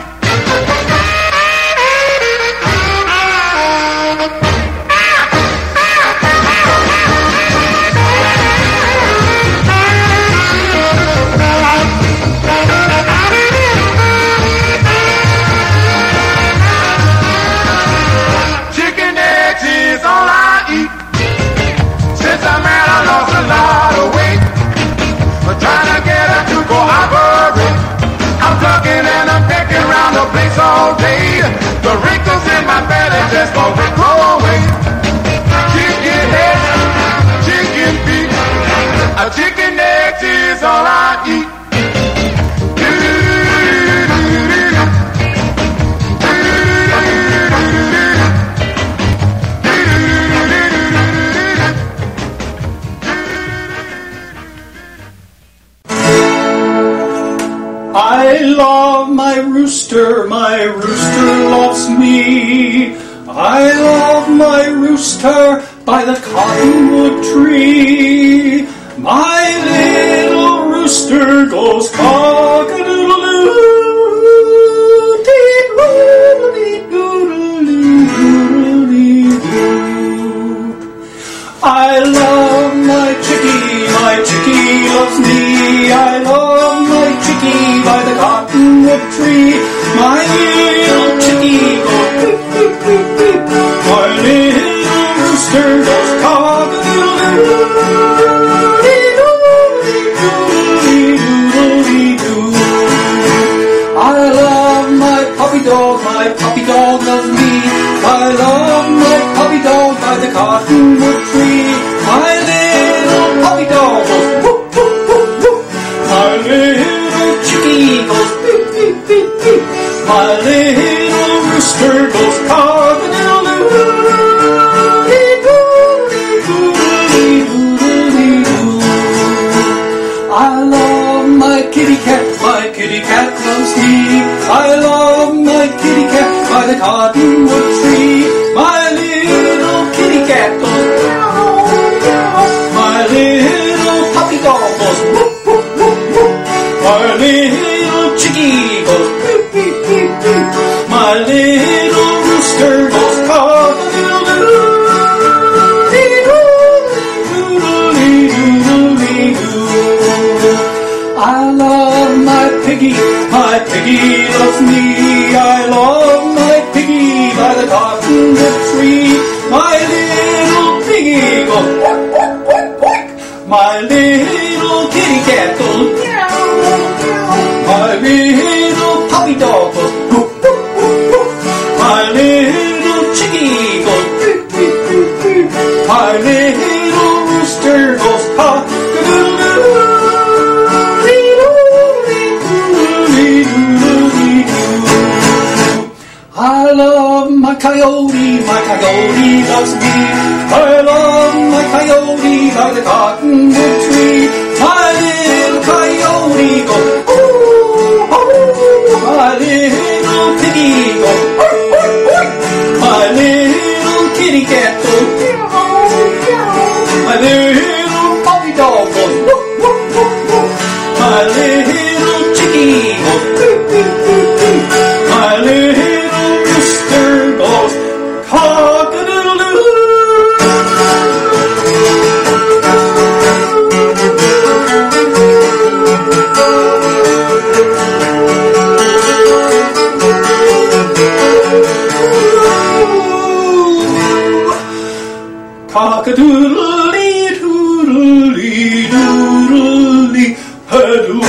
Chicken eggs is all I eat. Since I met, I lost a lot of weight. I'm trying to get her to cooperate. I'm plucking and I'm pecking around the place all day. The wrinkles in my belly just won't go away. Chicken head, chicken feet, chicken eggs is all I eat. I love my rooster loves me. I love my rooster by the cottonwood tree. My little rooster goes cock-a-doodle-doo, dee-doodle-dee-doodle-dee-doo. I love my chickie loves me. I love my chickie by the cottonwood tree. My little chickie goes beep, beep, beep, beep. My little rooster goes cock-a-doodle-doo, dee-doodle-dee-doodle-dee-doo. I love my puppy dog loves me. I love my puppy dog by the cottonwood tree. My little puppy dog goes whoop, whoop, whoop, whoop. My little chickie goes beep, beep, beep, beep. My little rooster goes cock-a-doodle-doo. tree. My little piggy goes quack, quack, quack, quack. My little kitty cat goes meow, meow. My little puppy dog goes whoop, whoop, whoop, whoop. My little chickie goes beep, beep, beep, beep. My little rooster goes cock-a-doodle-doo. I love my coyote loves me. I love my coyote by the cottonwood tree. My little coyote goes, ooh, ooh. My little piggy goes, ooh, ooh, ooh. My little kitty cat goes, meow, meow. My little puppy dog goes, woof, woof, woof, woof. My little chickie goes, beep, beep, beep, beep. My little rooster goes cock-a-doodle-doo. Cock-a-doodle-dee, doodle-dee, doodle-dee, ha-doo.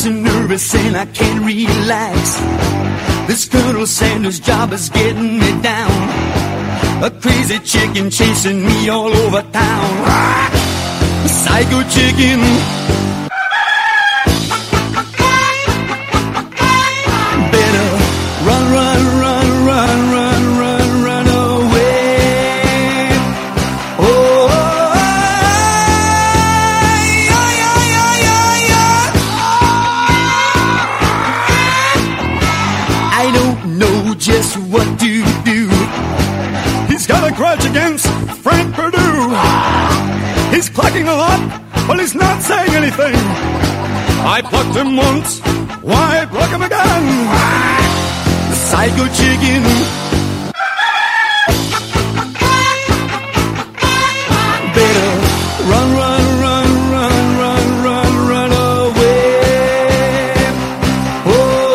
so nervous and I can't relax. This Colonel Sanders job is getting me down. A crazy chicken chasing me all over town. A psycho chicken. Better run, run, run, run, run, run, run away. Oh, I don't know just what to do. He's got a grudge against Frank Perdue. He's plucking a lot, but he's not saying anything. I plucked him once, why pluck him again? The psycho chicken. Better run, run, run, run, run, run, run away. Oh,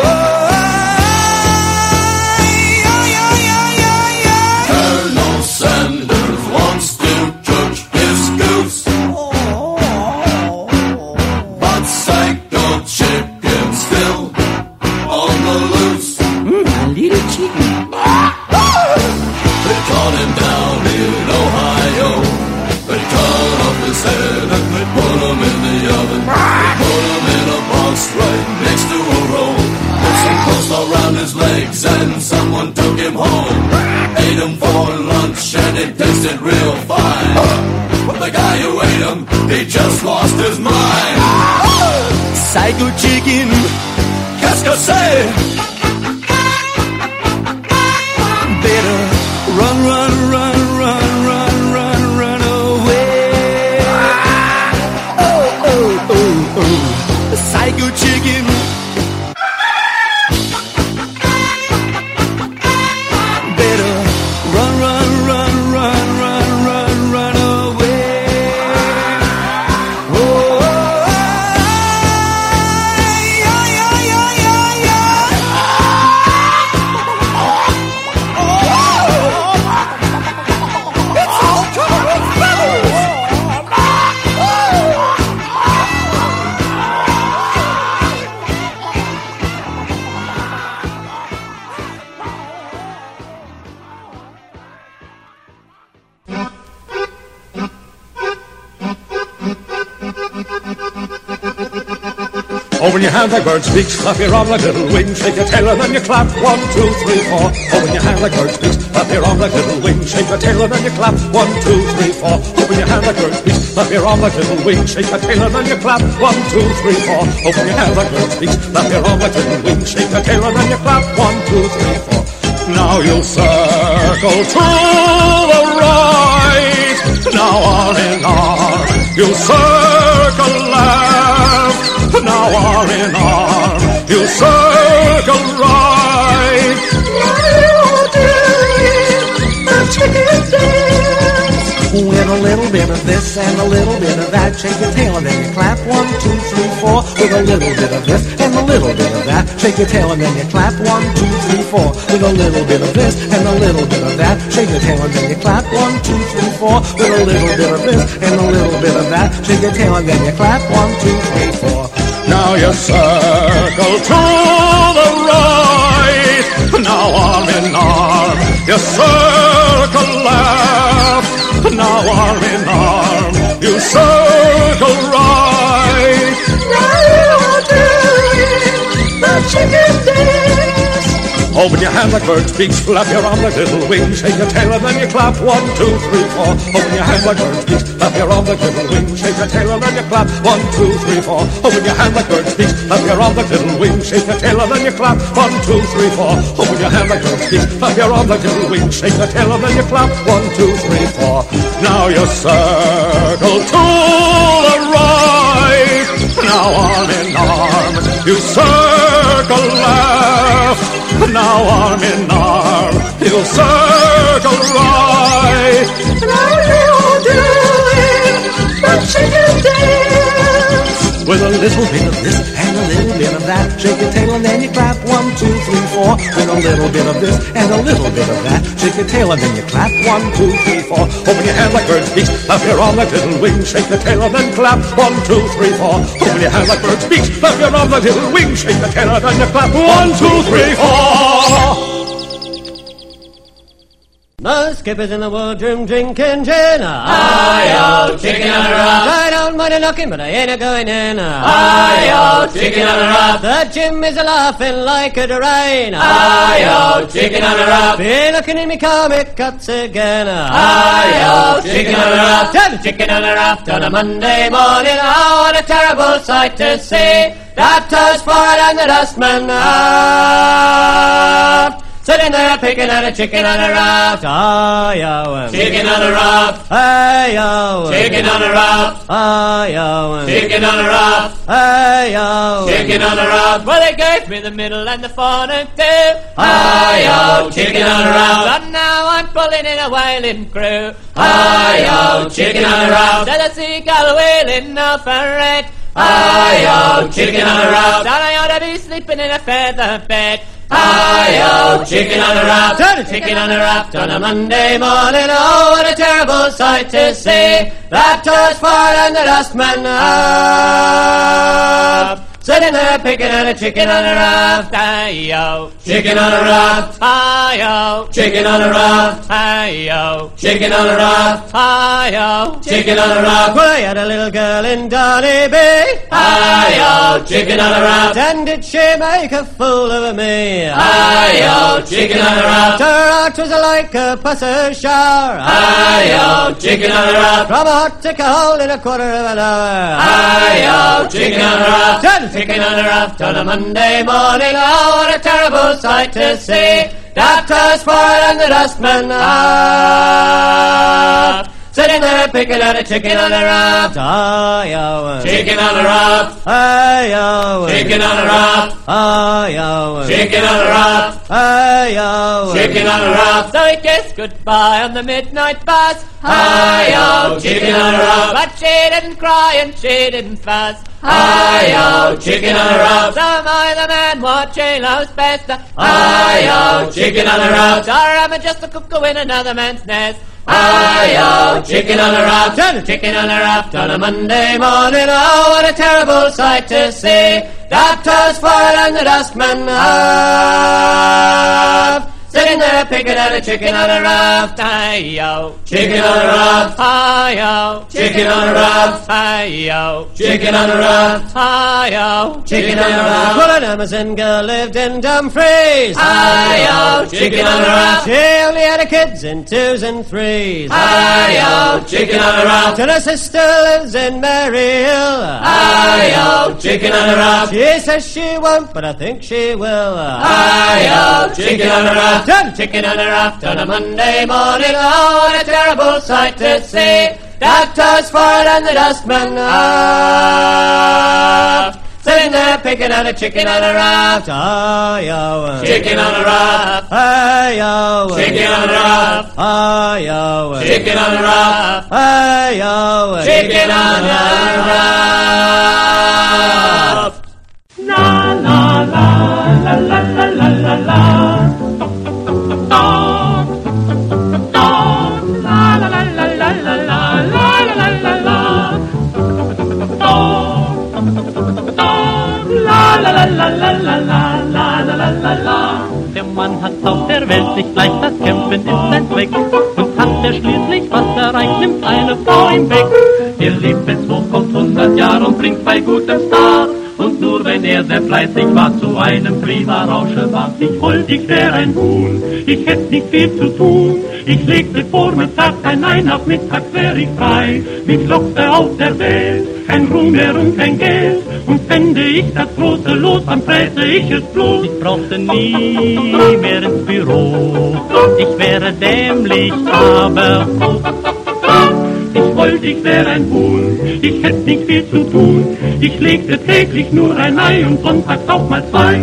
Colonel Sanders wants to judge his goose, but psycho chicken still on the loose. A little chicken. They caught him down in Ohio. They cut off his head and they put him in the oven. They put him in a box right next to a roll. Put some clothes around his legs and someone took him home. Ate him for lunch and it tasted real fine. But the guy who ate him, he just lost his mind. Psycho chicken. Qu'est-ce que c'est? Better run, run, run, run, run, run, run away. Oh, oh, oh, oh. Psycho chicken. Better run, run, run, run, run, run, run away. Oh, Open your hand like birds' beaks, flap your arm like little wings, shake your tail and then you clap. 1, 2, 3, 4. Open your hand like birds' beaks, flap your arm like little wings, shake your tail and then you clap. 1, 2, 3, 4. Open your hand like birds' beaks, flap your arm like little wings, shake your tail and then you clap. 1, 2, 3, 4. Open your hand like birds' beaks, flap your arm like little wings, shake your tail and then you clap. 1, 2, 3, 4. Now you'll circle to the right. Now arm in arm, you'll circle left. Now arm in arm, you circle right. Now you're doing the chicken dance. With a little bit of this and a little bit of that, shake your tail and then you clap. 1, 2, 3, 4. With a little bit of this and a little bit of that, shake your tail and then you clap. 1, 2, 3, 4. With a little bit of this and a little bit of that, shake your tail and then you clap. 1, 2, 3, 4. With a little bit of this and a little bit of that, shake your tail and then you clap. 1, 2, 3, 4. Now you circle to the right. Now arm in arm, you circle left. Now arm in arm, you circle right. Now you're doing the chicken dance. Open your hand like birds' beaks, flap your arm like little wings, shake your tail and then you clap. 1, 2, 3, 4. Open your hand like birds' beaks, flap your arm like little wings, shake your tail and then you clap. 1, 2, 3, 4. Open your hand like birds' beaks, flap your arm like little wings, shake your tail and then you clap. 1, 2, 3, 4. Open your hand like birds' beaks, flap your arm like little wings, shake your tail and then you clap. 1, 2, 3, 4. Now you circle to the right. Now arm in arm, you circle left. Now arm in arm, you circle right. Now you're doing the chicken dance. With a little bit of this and a little bit of that, shake your tail and then you clap. 1, 2, 3, 4. 4. Then a little bit of this and a little bit of that. Shake your tail and then you clap. 1, 2, 3, 4. Open your hand like bird's beaks. Clap your arm like little wings. Shake the tail and then clap. 1, 2, 3, 4. Open your hand like bird's beaks. Clap your arm like little wings. Shake the tail and then you clap. 1, 2, 3, 4. The skipper's in the wardroom drinking gin. Hi-yo, chicken on a rock. I don't mind a knocking, but I ain't a-going in. Hi-yo, chicken on a rock. The Jim is a-laughing like a drain. Hi-yo, chicken on a rock. Be looking in me comic cuts again. Hi-yo, chicken on a rock. Turn the chicken on a raft on a Monday morning. Oh, what a terrible sight to see. That toast forward and the dustman aft. Sitting there picking at a chicken on a raft. Hi-yo, chicken on a raft. Hi-yo, chicken on a raft. Hi-yo, chicken on a raft. Hi-yo, chicken on a raft. Well, they gave me the middle and the forenoon too. Hi-yo, chicken on a raft. But now I'm pulling in a whaling crew. Hi-yo, chicken on a raft. There's a seagull whaling off a red. Hi-yo, chicken on a raft. And I ought to be sleeping in a feather bed. Hi-yo, chicken on a raft. Turn a chicken on a raft on a Monday morning. Oh, what a terrible sight to see. That toast forward and the dustman aft. Sitting there picking at a chicken on a raft. Hi-yo, chicken on a raft. Hi-yo, chicken on a raft. Hi-yo, chicken on a raft. Hi-yo, chicken on a raft. Well, I had a little girl in Donny Bay. Hi-yo, chicken on a raft. And did she make a fool of me? Hi-yo, chicken on a raft. Her heart was like a pusser's shower. Hi-yo, chicken on a raft. From a hot to cold in a quarter of an hour. Hi-yo, chicken on a raft. Chicken on a raft on a Monday morning. Oh, what a terrible sight to see. That toast forward and the dustman aft. Sitting there picking at a chicken on a raft. Hi-yo, chicken on a raft. Hi-yo, chicken on a raft. Hi-yo, chicken on a raft. Hi-yo, chicken on a raft. So he kissed goodbye on the midnight bus. Hi-yo, chicken on a raft. But she didn't cry and she didn't fuss. Hi-yo, chicken on a raft. So am I the man what she loves best. Hi-yo, chicken on a raft. Or am I just a cuckoo in another man's nest? Hi-yo, chicken on a raft. Turn a chicken on a raft on a Monday morning. Oh, what a terrible sight to see. That toast forward and the dustman aft. Sitting there picking at a chicken on a raft. Hi-yo, chicken on a raft. Hi-yo, chicken on a raft. Hi-yo, chicken on a raft. Hi-yo, chicken on a raft. Well, an Amazon girl lived in Dumfries. Hi-yo, chicken on a raft. She only had her kids in 2s and 3s. Hi-yo, chicken on a raft. And her sister lives in Maryhill. Hi-yo, chicken on a raft. She says she won't, but I think she will. Hi-yo, chicken on a raft. Turn chicken on a raft on a Monday morning. Oh, what a terrible sight to see. That toast forward and the dustman aft. Sitting there picking at a chicken on a raft. Hi-yo, chicken on a raft. Hi-yo, chicken on a raft. Hi-yo, chicken on a raft. Hi-yo, chicken on a raft. La la la la la la la la la. Der Mann hat auf der Welt nicht leicht, das Kämpfen ist sein Zweck. Und hat er schließlich was erreicht, nimmt eine Frau ihm weg. Ihr Lebenshoch kommt 100 Jahre und bringt bei gutem Start. Und nur wenn er sehr fleißig war, zu einem prima Rauschebart. Ich wollte, ich wär ein Huhn, ich hätt nicht viel zu tun. Ich legte vormittags ein Ei, nachmittags wär ich frei. Mich lockte auf der Welt kein Ruhm mehr und kein Geld. Und fände ich das große Los, dann fräse ich es bloß. Ich brauchte nie mehr ins Büro, ich wäre dämlich, aber froh. Ich wollte, ich wär ein Huhn, ich hätt nicht viel zu tun. Ich legte täglich nur ein Ei und sonntags auch mal 2.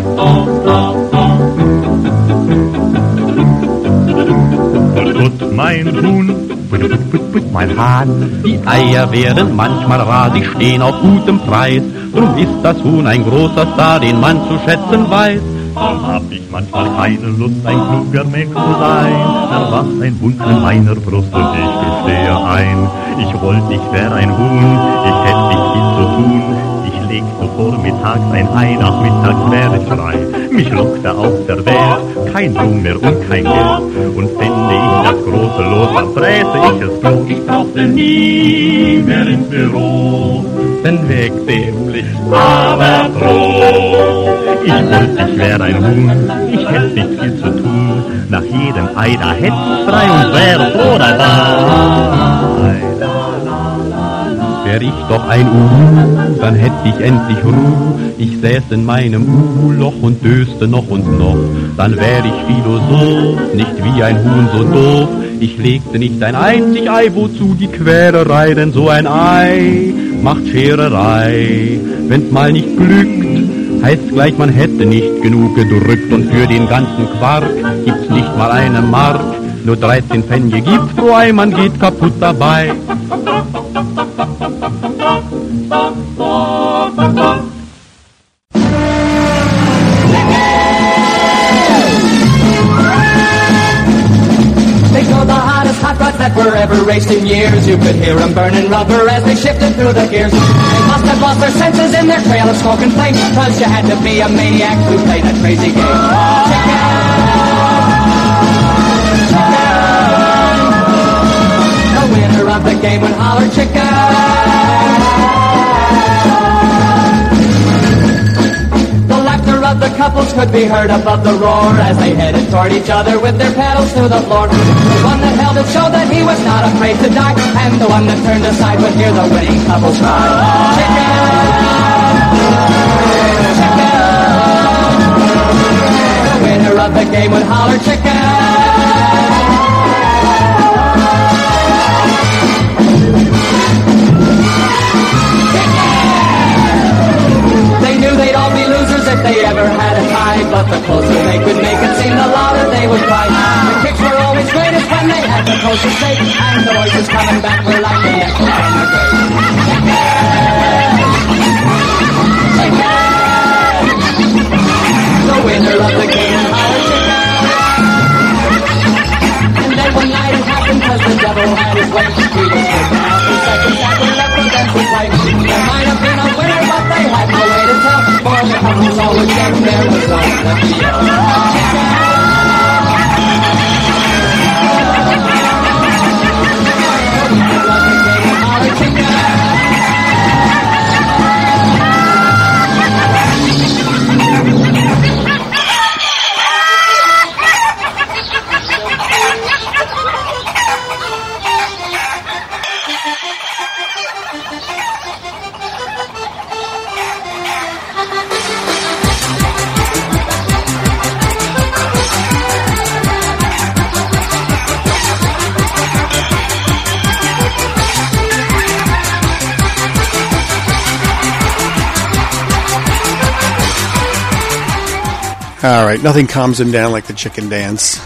Put mein Huhn, put mein Hahn. Die Eier werden manchmal rar, sie stehen auf gutem Preis. Drum ist das Huhn ein großer Star, den man zu schätzen weiß. Dann hab ich manchmal keine Lust, ein kluger Mensch zu sein. Erwacht ein Wunsch in meiner Brust und ich gestehe ein. Ich wollte, ich wär ein Huhn, ich hätte nicht viel zu tun. Ich legst du vormittags ein Ei, nachmittags wär ich frei. Mich lockte auf der Welt kein Ruhm mehr und kein Geld. Und fände ich das große Los, dann fräße ich es bloß. Ich brauchte nie mehr ins Büro, denn weg dämlich, aber froh. Ich wollte, ich wär ein Huhn, ich hätt nicht viel zu tun. Nach jedem Ei, da hätt's frei und wär froh dabei. Wär ich doch ein Uhu, dann hätt ich endlich Ruhe. Ich säß in meinem Uhu-Loch und döste noch und noch. Dann wär ich Philosoph, nicht wie ein Huhn so doof. Ich legte nicht ein einzig Ei, wozu die Quälerei? Denn so ein Ei macht Schererei. Wenn's mal nicht glückt, heißt's gleich, man hätte nicht genug gedrückt. Und für den ganzen Quark gibt's nicht mal eine Mark. Nur 13 Pfennige gibt's pro Ei, man geht kaputt dabei. They go the hottest hot rods that were ever raced in years. You could hear them burning rubber as they shifted through the gears. They must have lost their senses in their trail of smoke and flame, because you had to be a maniac to play that crazy game. The winner of the game would holler chicken. Of the couples could be heard above the roar as they headed toward each other with their paddles to the floor. The one that held it showed that he was not afraid to die, and the one that turned aside would hear the winning couples cry, chicken, chicken. The winner of the game would holler chicken. They'd all be losers if they ever had a tie, but the closer they could make it seem, the louder they would cry. The kicks were always greatest when they had the closer stake, and the voices coming back were like the echo from the grave. The winner of the game and holler chicken. And then one night it happened, cause the devil had his way. He was taken out the seconds that were left for them to play. There might have been a winner, but they had no way to tell. For the couples always said there was no one left to yell. All right, nothing calms him down like the chicken dance.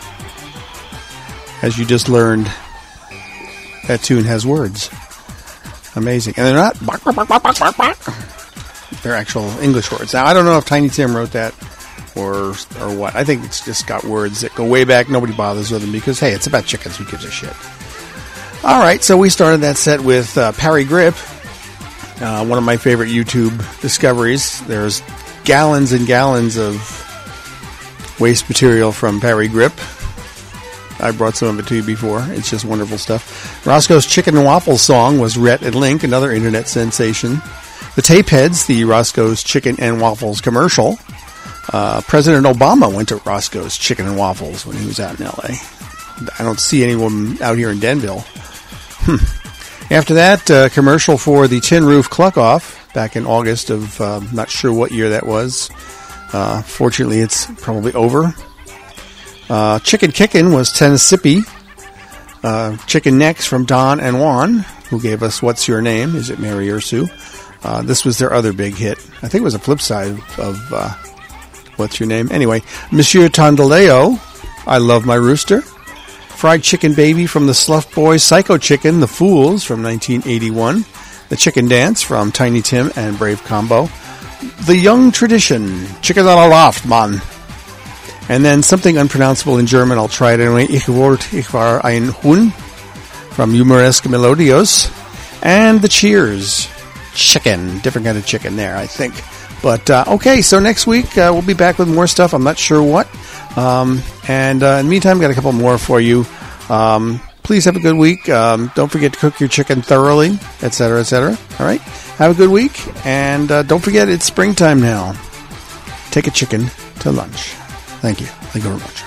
As you just learned, that tune has words. Amazing. And they're not bark, bark, bark, bark, bark, bark. They're actual English words. Now, I don't know if Tiny Tim wrote that or what. I think it's just got words that go way back. Nobody bothers with them because, hey, it's about chickens. Who gives a shit? All right, so we started that set with Parry Grip, one of my favorite YouTube discoveries. There's gallons and gallons of waste material from Parry Grip. I brought some of it to you before. It's just wonderful stuff. Roscoe's Chicken and Waffles song was Rhett and Link, another internet sensation. The Tapeheads, the Roscoe's Chicken and Waffles commercial. President Obama went to Roscoe's Chicken and Waffles when he was out in L.A. I don't see anyone out here in Denville. After that, commercial for the Tin Roof Cluck-Off back in August of, not sure what year that was. Fortunately, it's probably over. Chicken Kickin' was Tennessee. Chicken Necks from Don and Juan, who gave us What's Your Name? Is it Mary or Sue? This was their other big hit. I think it was a flip side of What's Your Name? Anyway, Monsieur Tondaleo, I Love My Rooster. Fried Chicken Baby from the Slough Boys. Psycho Chicken, The Fools from 1981. The Chicken Dance from Tiny Tim and Brave Combo. The Young Tradition, Chicken on a Loft, man. And then something unpronounceable in German, I'll try it anyway. Ich war ein Huhn, from Humoresque Melodios. And The Cheers, Chicken, different kind of chicken there, I think. But, okay, so next week, we'll be back with more stuff, I'm not sure what. And in the meantime, got a couple more for you. Please have a good week. Don't forget to cook your chicken thoroughly, etc., etc. All right? Have a good week. And don't forget, it's springtime now. Take a chicken to lunch. Thank you. Thank you very much.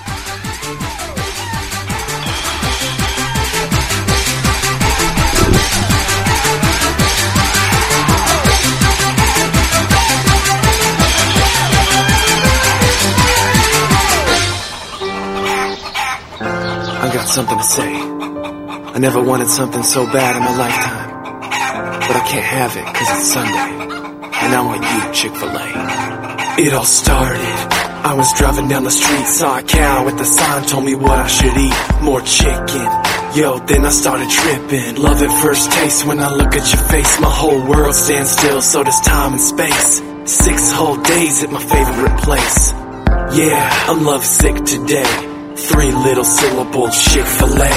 I got something to say. I never wanted something so bad in my lifetime. But I can't have it because it's Sunday. And I want you, Chick-fil-A. It all started. I was driving down the street, saw a cow with the sign, told me what I should eat. More chicken. Yo, then I started tripping. Love at first taste. When I look at your face, my whole world stands still. So does time and space. 6 whole days at my favorite place. Yeah, I'm lovesick today. 3 little syllables, Chick-fil-A.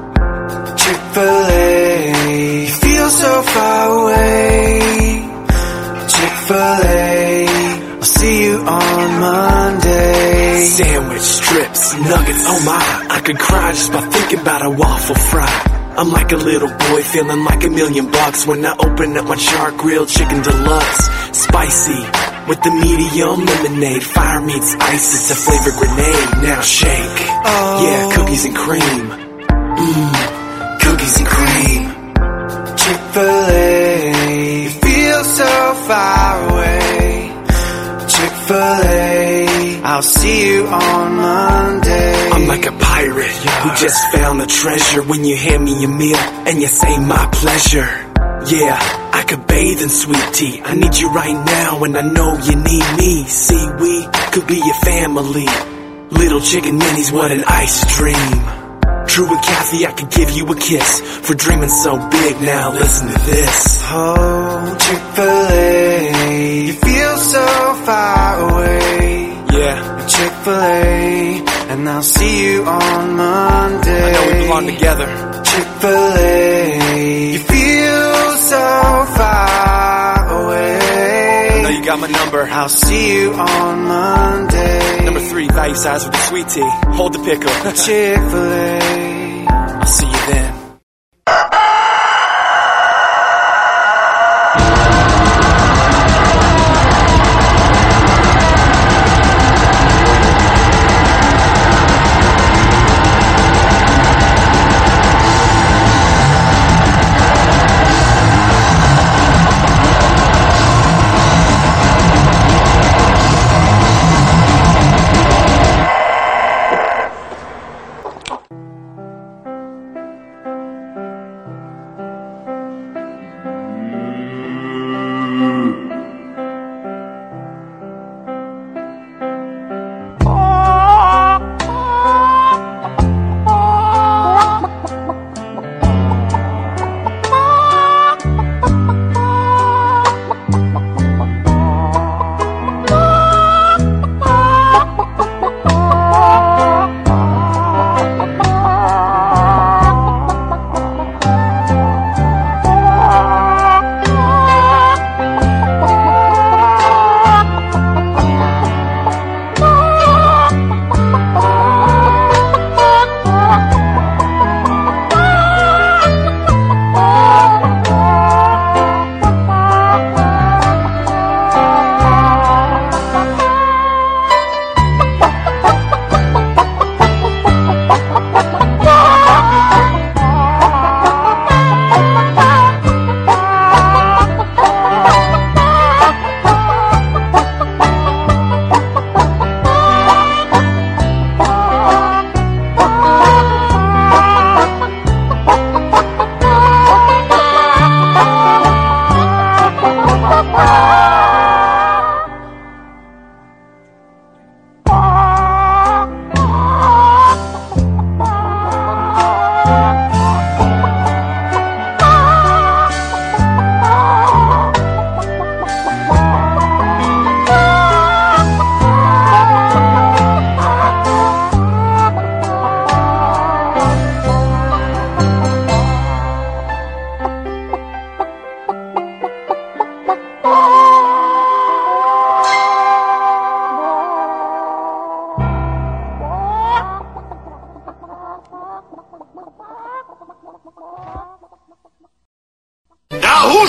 Chick-fil-A, you feel so far away. Chick-fil-A, I'll see you on Monday. Sandwich, strips, nuggets, oh my, I could cry just by thinking about a waffle fry. I'm like a little boy feeling like $1,000,000 when I open up my char-grilled chicken deluxe. Spicy, with the medium lemonade. Fire meets ice, it's a flavor grenade. Now shake, yeah, cookies and cream. Cookies and cream. Chick-fil-A, you feel so far away. Chick-fil-A, I'll see you on Monday. I'm like a pirate who just found the treasure. When you hand me a meal and you say my pleasure. Yeah, I could bathe in sweet tea. I need you right now and I know you need me. See, we could be a family. Little chicken minis, what an ice dream. True and Kathy, I could give you a kiss for dreaming so big. Now listen to this. Oh, Chick-fil-A, you feel so far away. Yeah, Chick-fil-A, and I'll see you on Monday. I know we belong together. Chick-fil-A, you feel so far away. I know you got my number. I'll see you on Monday. Number 3, value size with the sweet tea. Hold the pickle. Chick-fil-A, I'll see you then.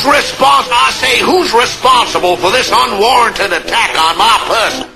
responsible for this unwarranted attack on my person?